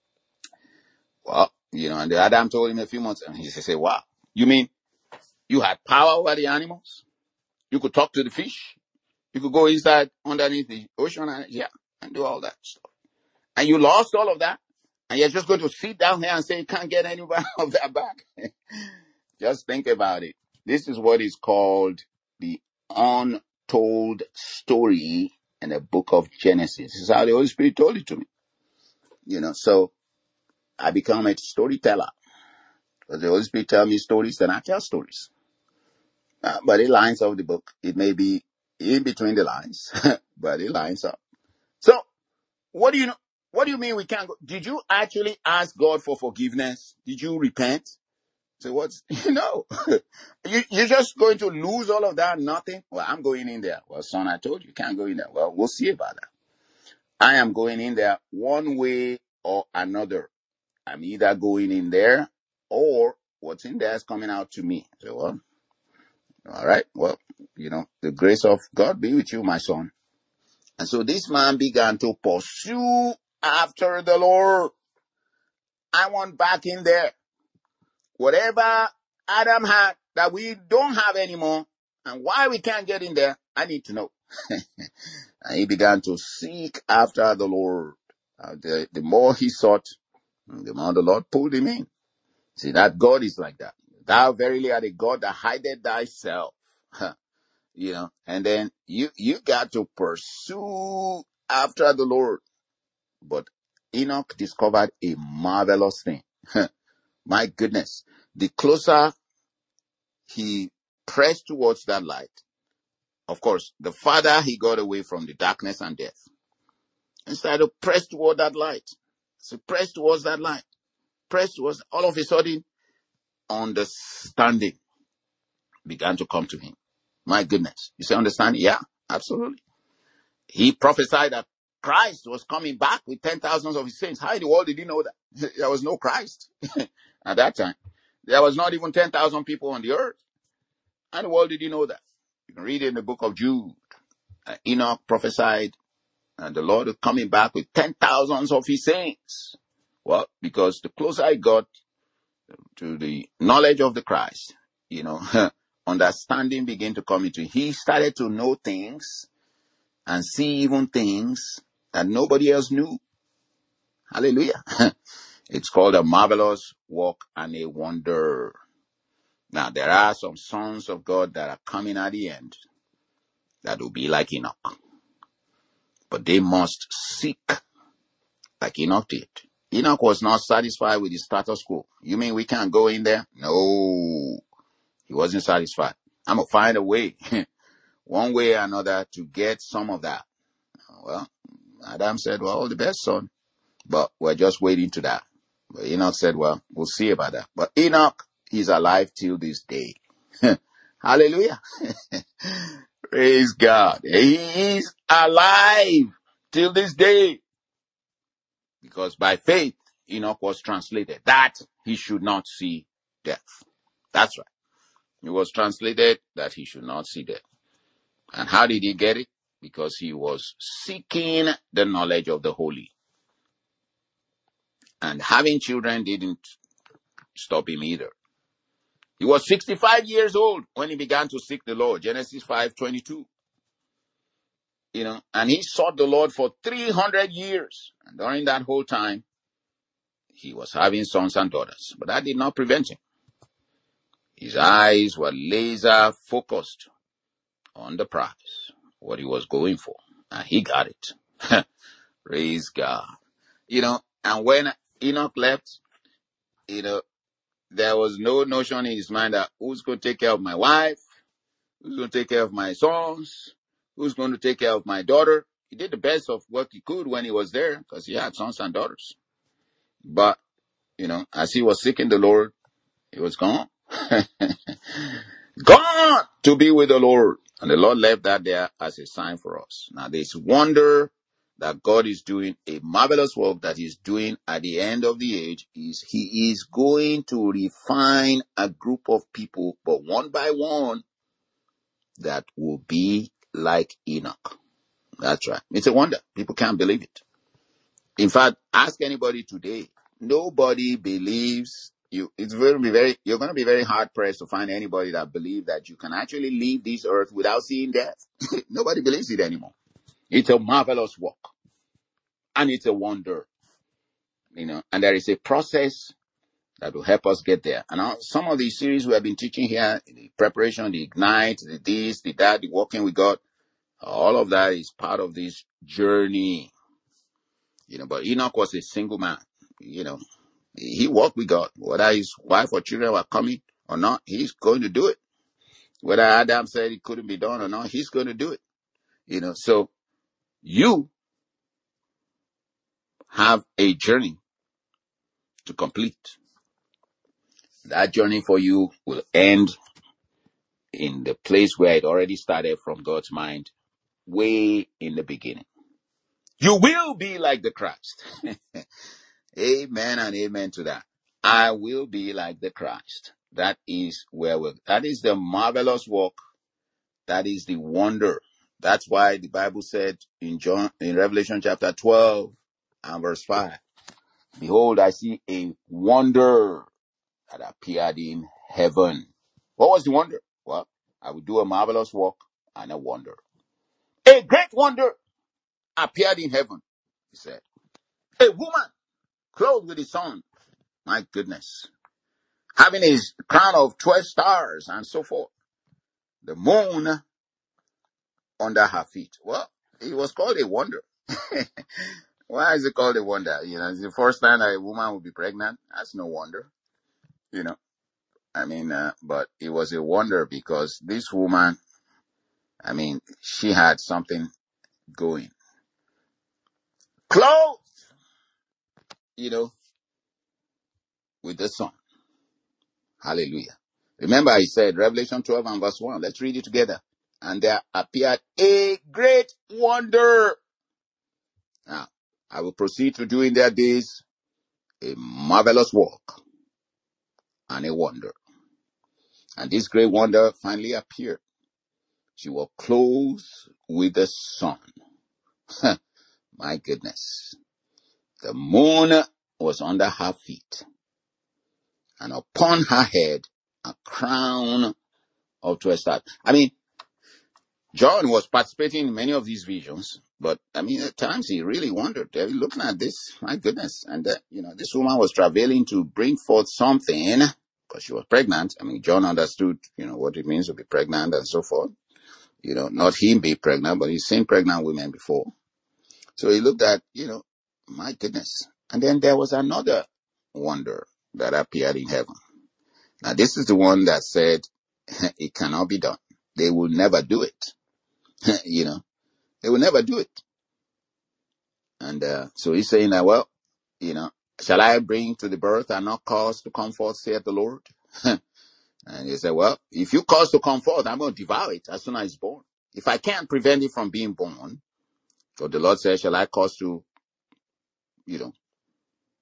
well, you know, and the Adam told him a few months, and he said, wow, you mean you had power over the animals? You could talk to the fish? You could go inside underneath the ocean and, yeah, and do all that stuff. And you lost all of that? And you're just going to sit down here and say you can't get any of that back? Just think about it. This is what is called the untold story in the book of Genesis. This is how the Holy Spirit told it to me. You know, so I become a storyteller. Because the Holy Spirit tells me stories, and I tell stories. Uh, but it lines up the book. It may be in between the lines, but it lines up. So, what do you know? What do you mean we can't go? Did you actually ask God for forgiveness? Did you repent? So what's, you know, you, you're just going to lose all of that, nothing? Well, I'm going in there. Well, son, I told you, you can't go in there. Well, we'll see about that. I am going in there one way or another. I'm either going in there or what's in there is coming out to me. So, well, all right, well, you know, the grace of God be with you, my son. And so this man began to pursue after the Lord. I want back in there. Whatever Adam had that we don't have anymore, and why we can't get in there, I need to know. And he began to seek after the Lord. Uh, the, the more he sought, the more the Lord pulled him in. See, that God is like that. Thou verily art a God that hideth thyself. You know, and then you, you got to pursue after the Lord. But Enoch discovered a marvelous thing. My goodness. The closer he pressed towards that light, of course, the farther he got away from the darkness and death. Instead of press toward that light. So press towards that light. Press towards, all of a sudden, understanding began to come to him. My goodness. You say understanding? Yeah, absolutely. He prophesied that Christ was coming back with ten thousands of his saints. How in the world did he know that? There was no Christ at that time. There was not even ten thousand people on the earth. How in the world did he know that? You can read it in the book of Jude. Uh, Enoch prophesied and the Lord is coming back with ten thousands of his saints. Well, because the closer I got to the knowledge of the Christ, you know, understanding began to come into him. He started to know things and see even things that nobody else knew. Hallelujah. It's called a marvelous work and a wonder. Now, there are some sons of God that are coming at the end that will be like Enoch. But they must seek like Enoch did. Enoch was not satisfied with the status quo. You mean we can't go in there? No. He wasn't satisfied. I'm going to find a way, one way or another, to get some of that. Well, Adam said, well, all the best, son. But we're just waiting to that. But Enoch said, well, we'll see about that. But Enoch, he's alive till this day. Hallelujah. Praise God. He is alive till this day. Because by faith, Enoch was translated that he should not see death. That's right. It was translated that he should not see death. And how did he get it? Because he was seeking the knowledge of the holy. And having children didn't stop him either. He was sixty-five years old when he began to seek the Lord. Genesis five twenty-two. You know, and he sought the Lord for three hundred years. And during that whole time, he was having sons and daughters. But that did not prevent him. His eyes were laser focused on the prize, what he was going for. And he got it. Praise God. You know, and when Enoch left, you know, there was no notion in his mind that who's going to take care of my wife? Who's going to take care of my sons? Who's going to take care of my daughter? He did the best of what he could when he was there because he had sons and daughters. But, you know, as he was seeking the Lord, he was gone. Gone to be with the Lord. And the Lord left that there as a sign for us. Now, there's wonder that God is doing, a marvelous work that he's doing at the end of the age is he is going to refine a group of people, but one by one, that will be like Enoch. That's right. It's a wonder. People can't believe it. In fact, ask anybody today. Nobody believes you. It's very, very, you're going to be very hard pressed to find anybody that believes that you can actually leave this earth without seeing death. Nobody believes it anymore. It's a marvelous work. And it's a wonder. You know, and there is a process that will help us get there. And now, some of these series we have been teaching here, the preparation, the ignite, the this, the that, the walking with God, all of that is part of this journey. You know, but Enoch was a single man. You know, he walked with God. Whether his wife or children were coming or not, he's going to do it. Whether Adam said it couldn't be done or not, he's going to do it. You know, so you have a journey to complete. That journey for you will end in the place where it already started from God's mind, way in the beginning. You will be like the Christ. Amen and amen to that. I will be like the Christ. That is where we that is the marvelous work. That is the wonder. That's why the Bible said in John, in Revelation chapter twelve and verse five, behold, I see a wonder that appeared in heaven. What was the wonder? Well, I will do a marvelous work and a wonder. A great wonder appeared in heaven, he said. A woman clothed with the sun. My goodness. Having a crown of twelve stars and so forth. The moon under her feet. Well, it was called a wonder. Why is it called a wonder? You know, it's the first time that a woman will be pregnant. That's no wonder. You know, I mean, uh, but it was a wonder because this woman, I mean, she had something going. Clothed, you know, with the sun. Hallelujah. Remember I said Revelation twelve and verse one. Let's read it together. And there appeared a great wonder. Now, I will proceed to do in their days a marvelous work and a wonder. And this great wonder finally appeared. She was clothed with the sun. My goodness. The moon was under her feet. And upon her head, a crown of twelve stars. I mean, John was participating in many of these visions, but I mean, at times he really wondered, uh, looking at this, my goodness. And, uh, you know, this woman was travailing to bring forth something because she was pregnant. I mean, John understood, you know, what it means to be pregnant and so forth. You know, not him be pregnant, but he's seen pregnant women before. So he looked at, you know, my goodness. And then there was another wonder that appeared in heaven. Now, this is the one that said, it cannot be done. They will never do it. You know, they will never do it. And uh, so he's saying that, well, you know, shall I bring to the birth and not cause to come forth, saith the Lord? And he said, well, if you cause to come forth, I'm going to devour it as soon as it's born. If I can't prevent it from being born, so the Lord says, shall I cause to, you know,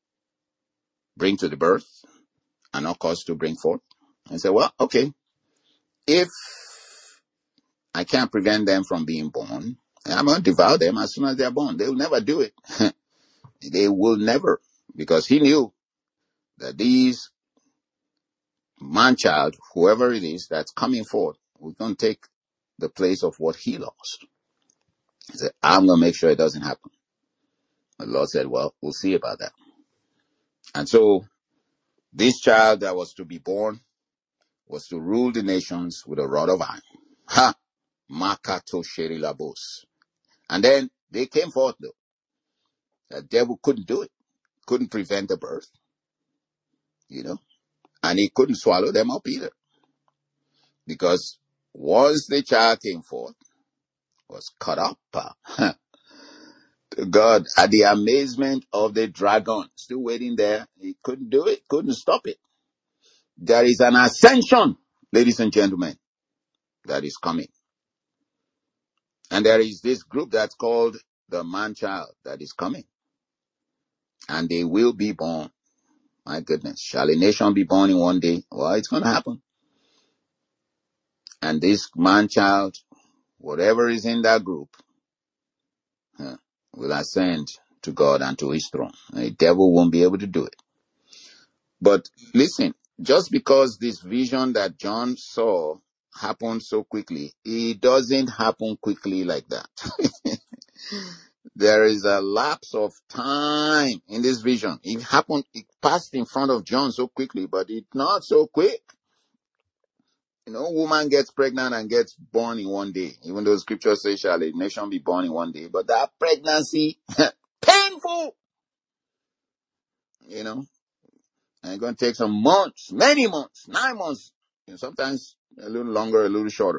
bring to the birth and not cause to bring forth? And I said, well, okay. if I can't prevent them from being born, I'm going to devour them as soon as they're born. They will never do it. They will never, because he knew that these man-child, whoever it is that's coming forth, will going to take the place of what he lost. He said, I'm going to make sure it doesn't happen. The Lord said, well, we'll see about that. And so this child that was to be born was to rule the nations with a rod of iron. Ha! Makato Sheri Labos. And then they came forth, though. The devil couldn't do it. Couldn't prevent the birth. You know. And he couldn't swallow them up either. Because once the child came forth, was cut up. Uh, God, at the amazement of the dragon, still waiting there. He couldn't do it. Couldn't stop it. There is an ascension, ladies and gentlemen, that is coming. And there is this group that's called the man-child that is coming. And they will be born. My goodness. Shall a nation be born in one day? Well, it's going to happen. And this man-child, whatever is in that group, huh, will ascend to God and to his throne. The devil won't be able to do it. But listen, just because this vision that John saw happened so quickly, it doesn't happen quickly like that. There is a lapse of time in this vision. It happened, it passed in front of John so quickly, but it's not so quick. You know, woman gets pregnant and gets born in one day. Even though scripture says, shall a nation be born in one day? But that pregnancy, painful, you know, and it's going to take some months, many months, nine months, you know, sometimes a little longer, a little shorter.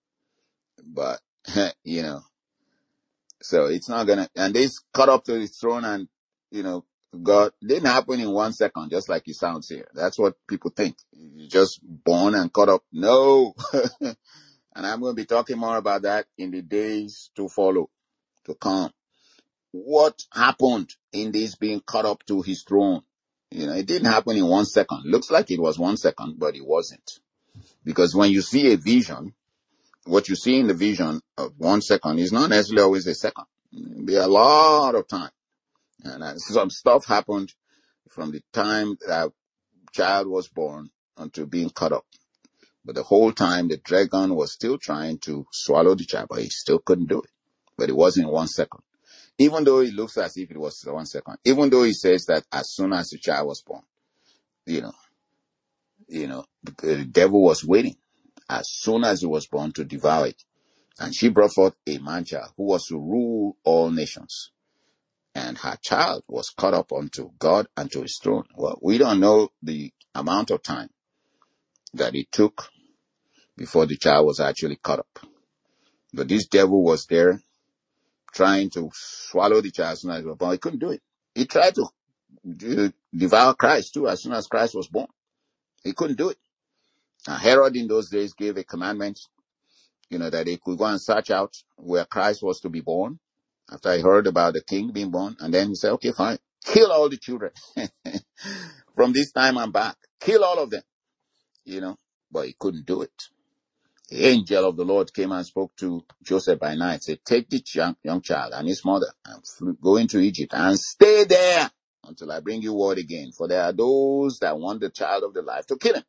But, you know, so it's not going to, and this cut up to his throne and, you know, God didn't happen in one second, just like it sounds here. That's what people think. You just born and cut up. No. And I'm going to be talking more about that in the days to follow, to come. What happened in this being cut up to his throne? You know, it didn't happen in one second. Looks like it was one second, but it wasn't. Because when you see a vision, what you see in the vision of one second is not necessarily always a second. It'll be a lot of time. And uh, some stuff happened from the time that child was born until being cut up. But the whole time the dragon was still trying to swallow the child, but he still couldn't do it. But it wasn't one second. Even though it looks as if it was one second. Even though he says that as soon as the child was born, you know, you know, the devil was waiting as soon as he was born to devour it. And she brought forth a man-child who was to rule all nations. And her child was caught up unto God and to his throne. Well, we don't know the amount of time that it took before the child was actually caught up. But this devil was there trying to swallow the child as soon as he was born. He couldn't do it. He tried to devour Christ too as soon as Christ was born. He couldn't do it. Now, Herod in those days gave a commandment, you know, that they could go and search out where Christ was to be born after he heard about the king being born. And then he said, okay, fine. Kill all the children from this time on back. Kill all of them, you know, but he couldn't do it. The angel of the Lord came and spoke to Joseph by night, said, take the young, young child and his mother and go into Egypt and stay there until I bring you word again. For there are those that want the child of the life to kill him.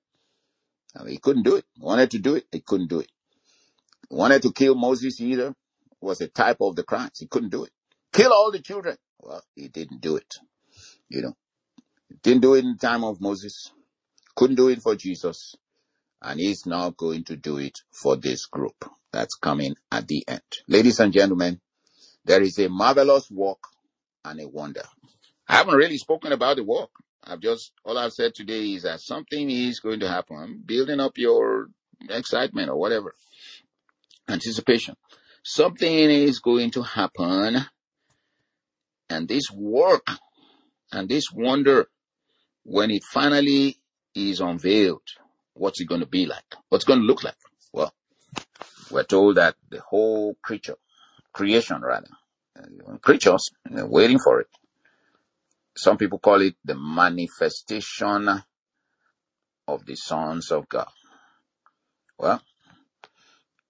I mean, he couldn't do it. He wanted to do it. He couldn't do it. He wanted to kill Moses either. It was a type of the crimes. He couldn't do it. Kill all the children. Well, he didn't do it. You know, he didn't do it in the time of Moses. Couldn't do it for Jesus. And he's now going to do it for this group that's coming at the end. Ladies and gentlemen, there is a marvelous work and a wonder. I haven't really spoken about the work. I've just, all I've said today is that something is going to happen. I'm building up your excitement or whatever. Anticipation. Something is going to happen. And this work and this wonder, when it finally is unveiled, what's it going to be like? What's it going to look like? Well, we're told that the whole creature, creation rather, uh, creatures, uh, waiting for it. Some people call it the manifestation of the sons of God. Well,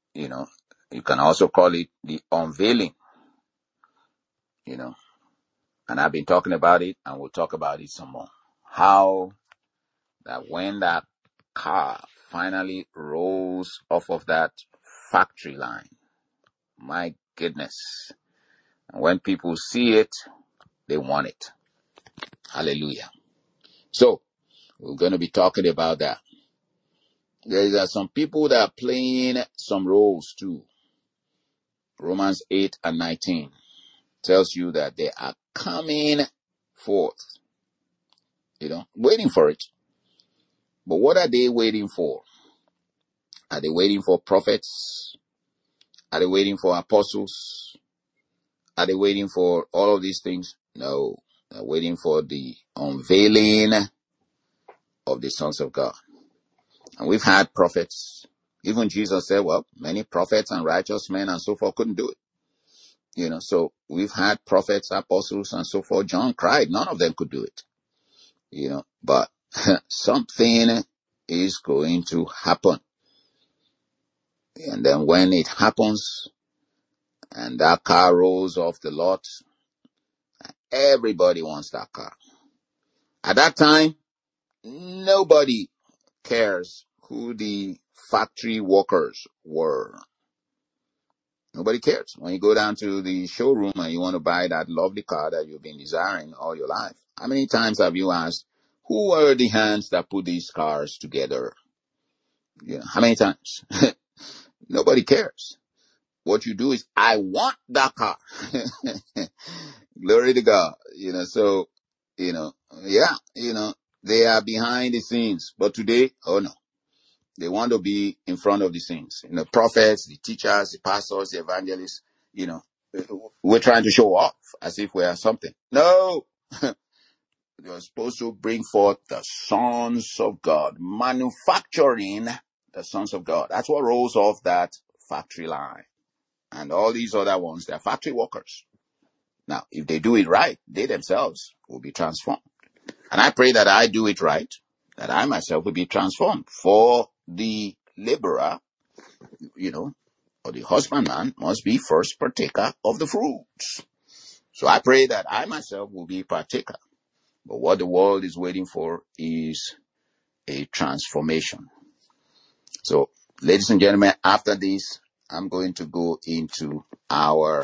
you know, you can also call it the unveiling, you know, and I've been talking about it and we'll talk about it some more. How that when that car finally rolls off of that factory line, my goodness, and when people see it, they want it. Hallelujah. So we're going to be talking about that. There are some people that are playing some roles too. Romans eight and nineteen tells you that they are coming forth, you know, waiting for it. But what are they waiting for? Are they waiting for prophets? Are they waiting for apostles? Are they waiting for all of these things? No, they're waiting for the unveiling of the sons of God. And we've had prophets. Even Jesus said, well, many prophets and righteous men and so forth couldn't do it. You know, so we've had prophets, apostles, and so forth. John cried. None of them could do it. You know, but something is going to happen. And then when it happens and that car rolls off the lot, everybody wants that car. At that time, nobody cares who the factory workers were. Nobody cares. When you go down to the showroom and you want to buy that lovely car that you've been desiring all your life, how many times have you asked, who were the hands that put these cars together? You know, how many times? Nobody cares. What you do is, I want that car. Glory to God. You know, so, you know, yeah, you know, they are behind the scenes. But today, oh no. They want to be in front of the scenes. You know, prophets, the teachers, the pastors, the evangelists, you know, we're trying to show off as if we are something. No! You're supposed to bring forth the sons of God, manufacturing the sons of God. That's what rolls off that factory line. And all these other ones, they're factory workers. Now, if they do it right, they themselves will be transformed. And I pray that I do it right, that I myself will be transformed. For the laborer, you know, or the husbandman must be first partaker of the fruits. So I pray that I myself will be partaker. But what the world is waiting for is a transformation. So, ladies and gentlemen, after this, I'm going to go into our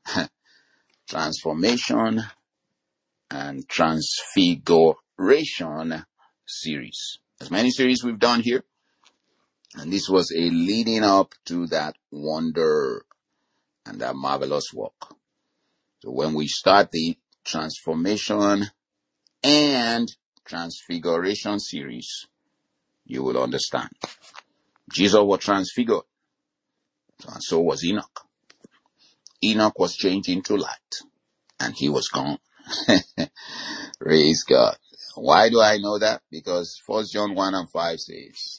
transformation and transfiguration series. There's many series we've done here. And this was a leading up to that wonder and that marvelous work. So when we start the transformation and transfiguration series, you will understand. Jesus was transfigured, and so was Enoch. Enoch was changed into light, and he was gone. Praise God. Why do I know that? Because First John one and five says,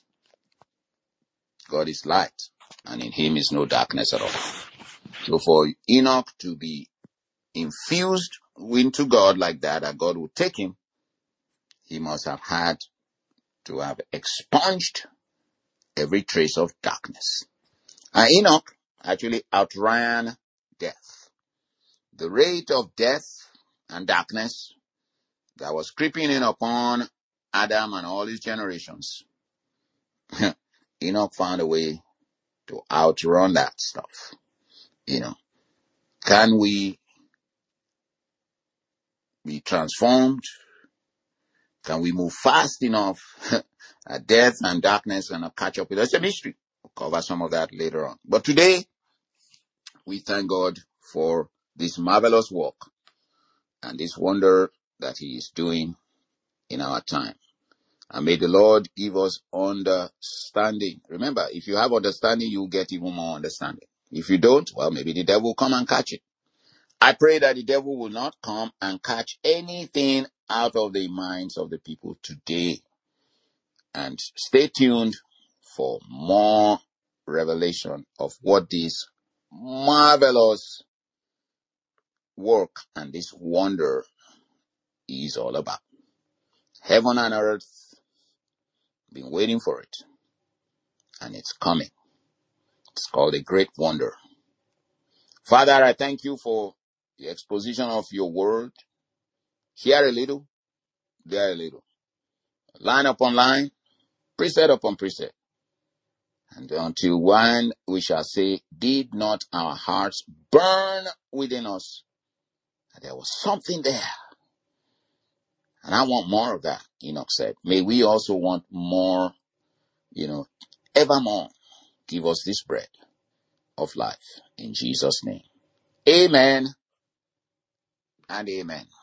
God is light, and in him is no darkness at all. So for Enoch to be infused into God like that, that God would take him, he must have had to have expunged every trace of darkness. And Enoch actually outran death. The rate of death and darkness that was creeping in upon Adam and all his generations, Enoch found a way to outrun that stuff. You know, can we be transformed? Can we move fast enough? Death and darkness cannot catch up with us. It's a mystery. We'll cover some of that later on. But today, we thank God for this marvelous work and this wonder that he is doing in our time. And may the Lord give us understanding. Remember, if you have understanding, you get even more understanding. If you don't, well, maybe the devil will come and catch it. I pray that the devil will not come and catch anything out of the minds of the people today. And stay tuned for more revelation of what this marvelous work and this wonder is all about. Heaven and earth been waiting for it, and it's coming. It's called a great wonder. Father, I thank you for the exposition of your word. Here a little, there a little. Line upon line, precept upon precept. And until when we shall say, did not our hearts burn within us? And there was something there. And I want more of that, Enoch said. May we also want more, you know, evermore. Give us this bread of life. In Jesus' name. Amen and amen.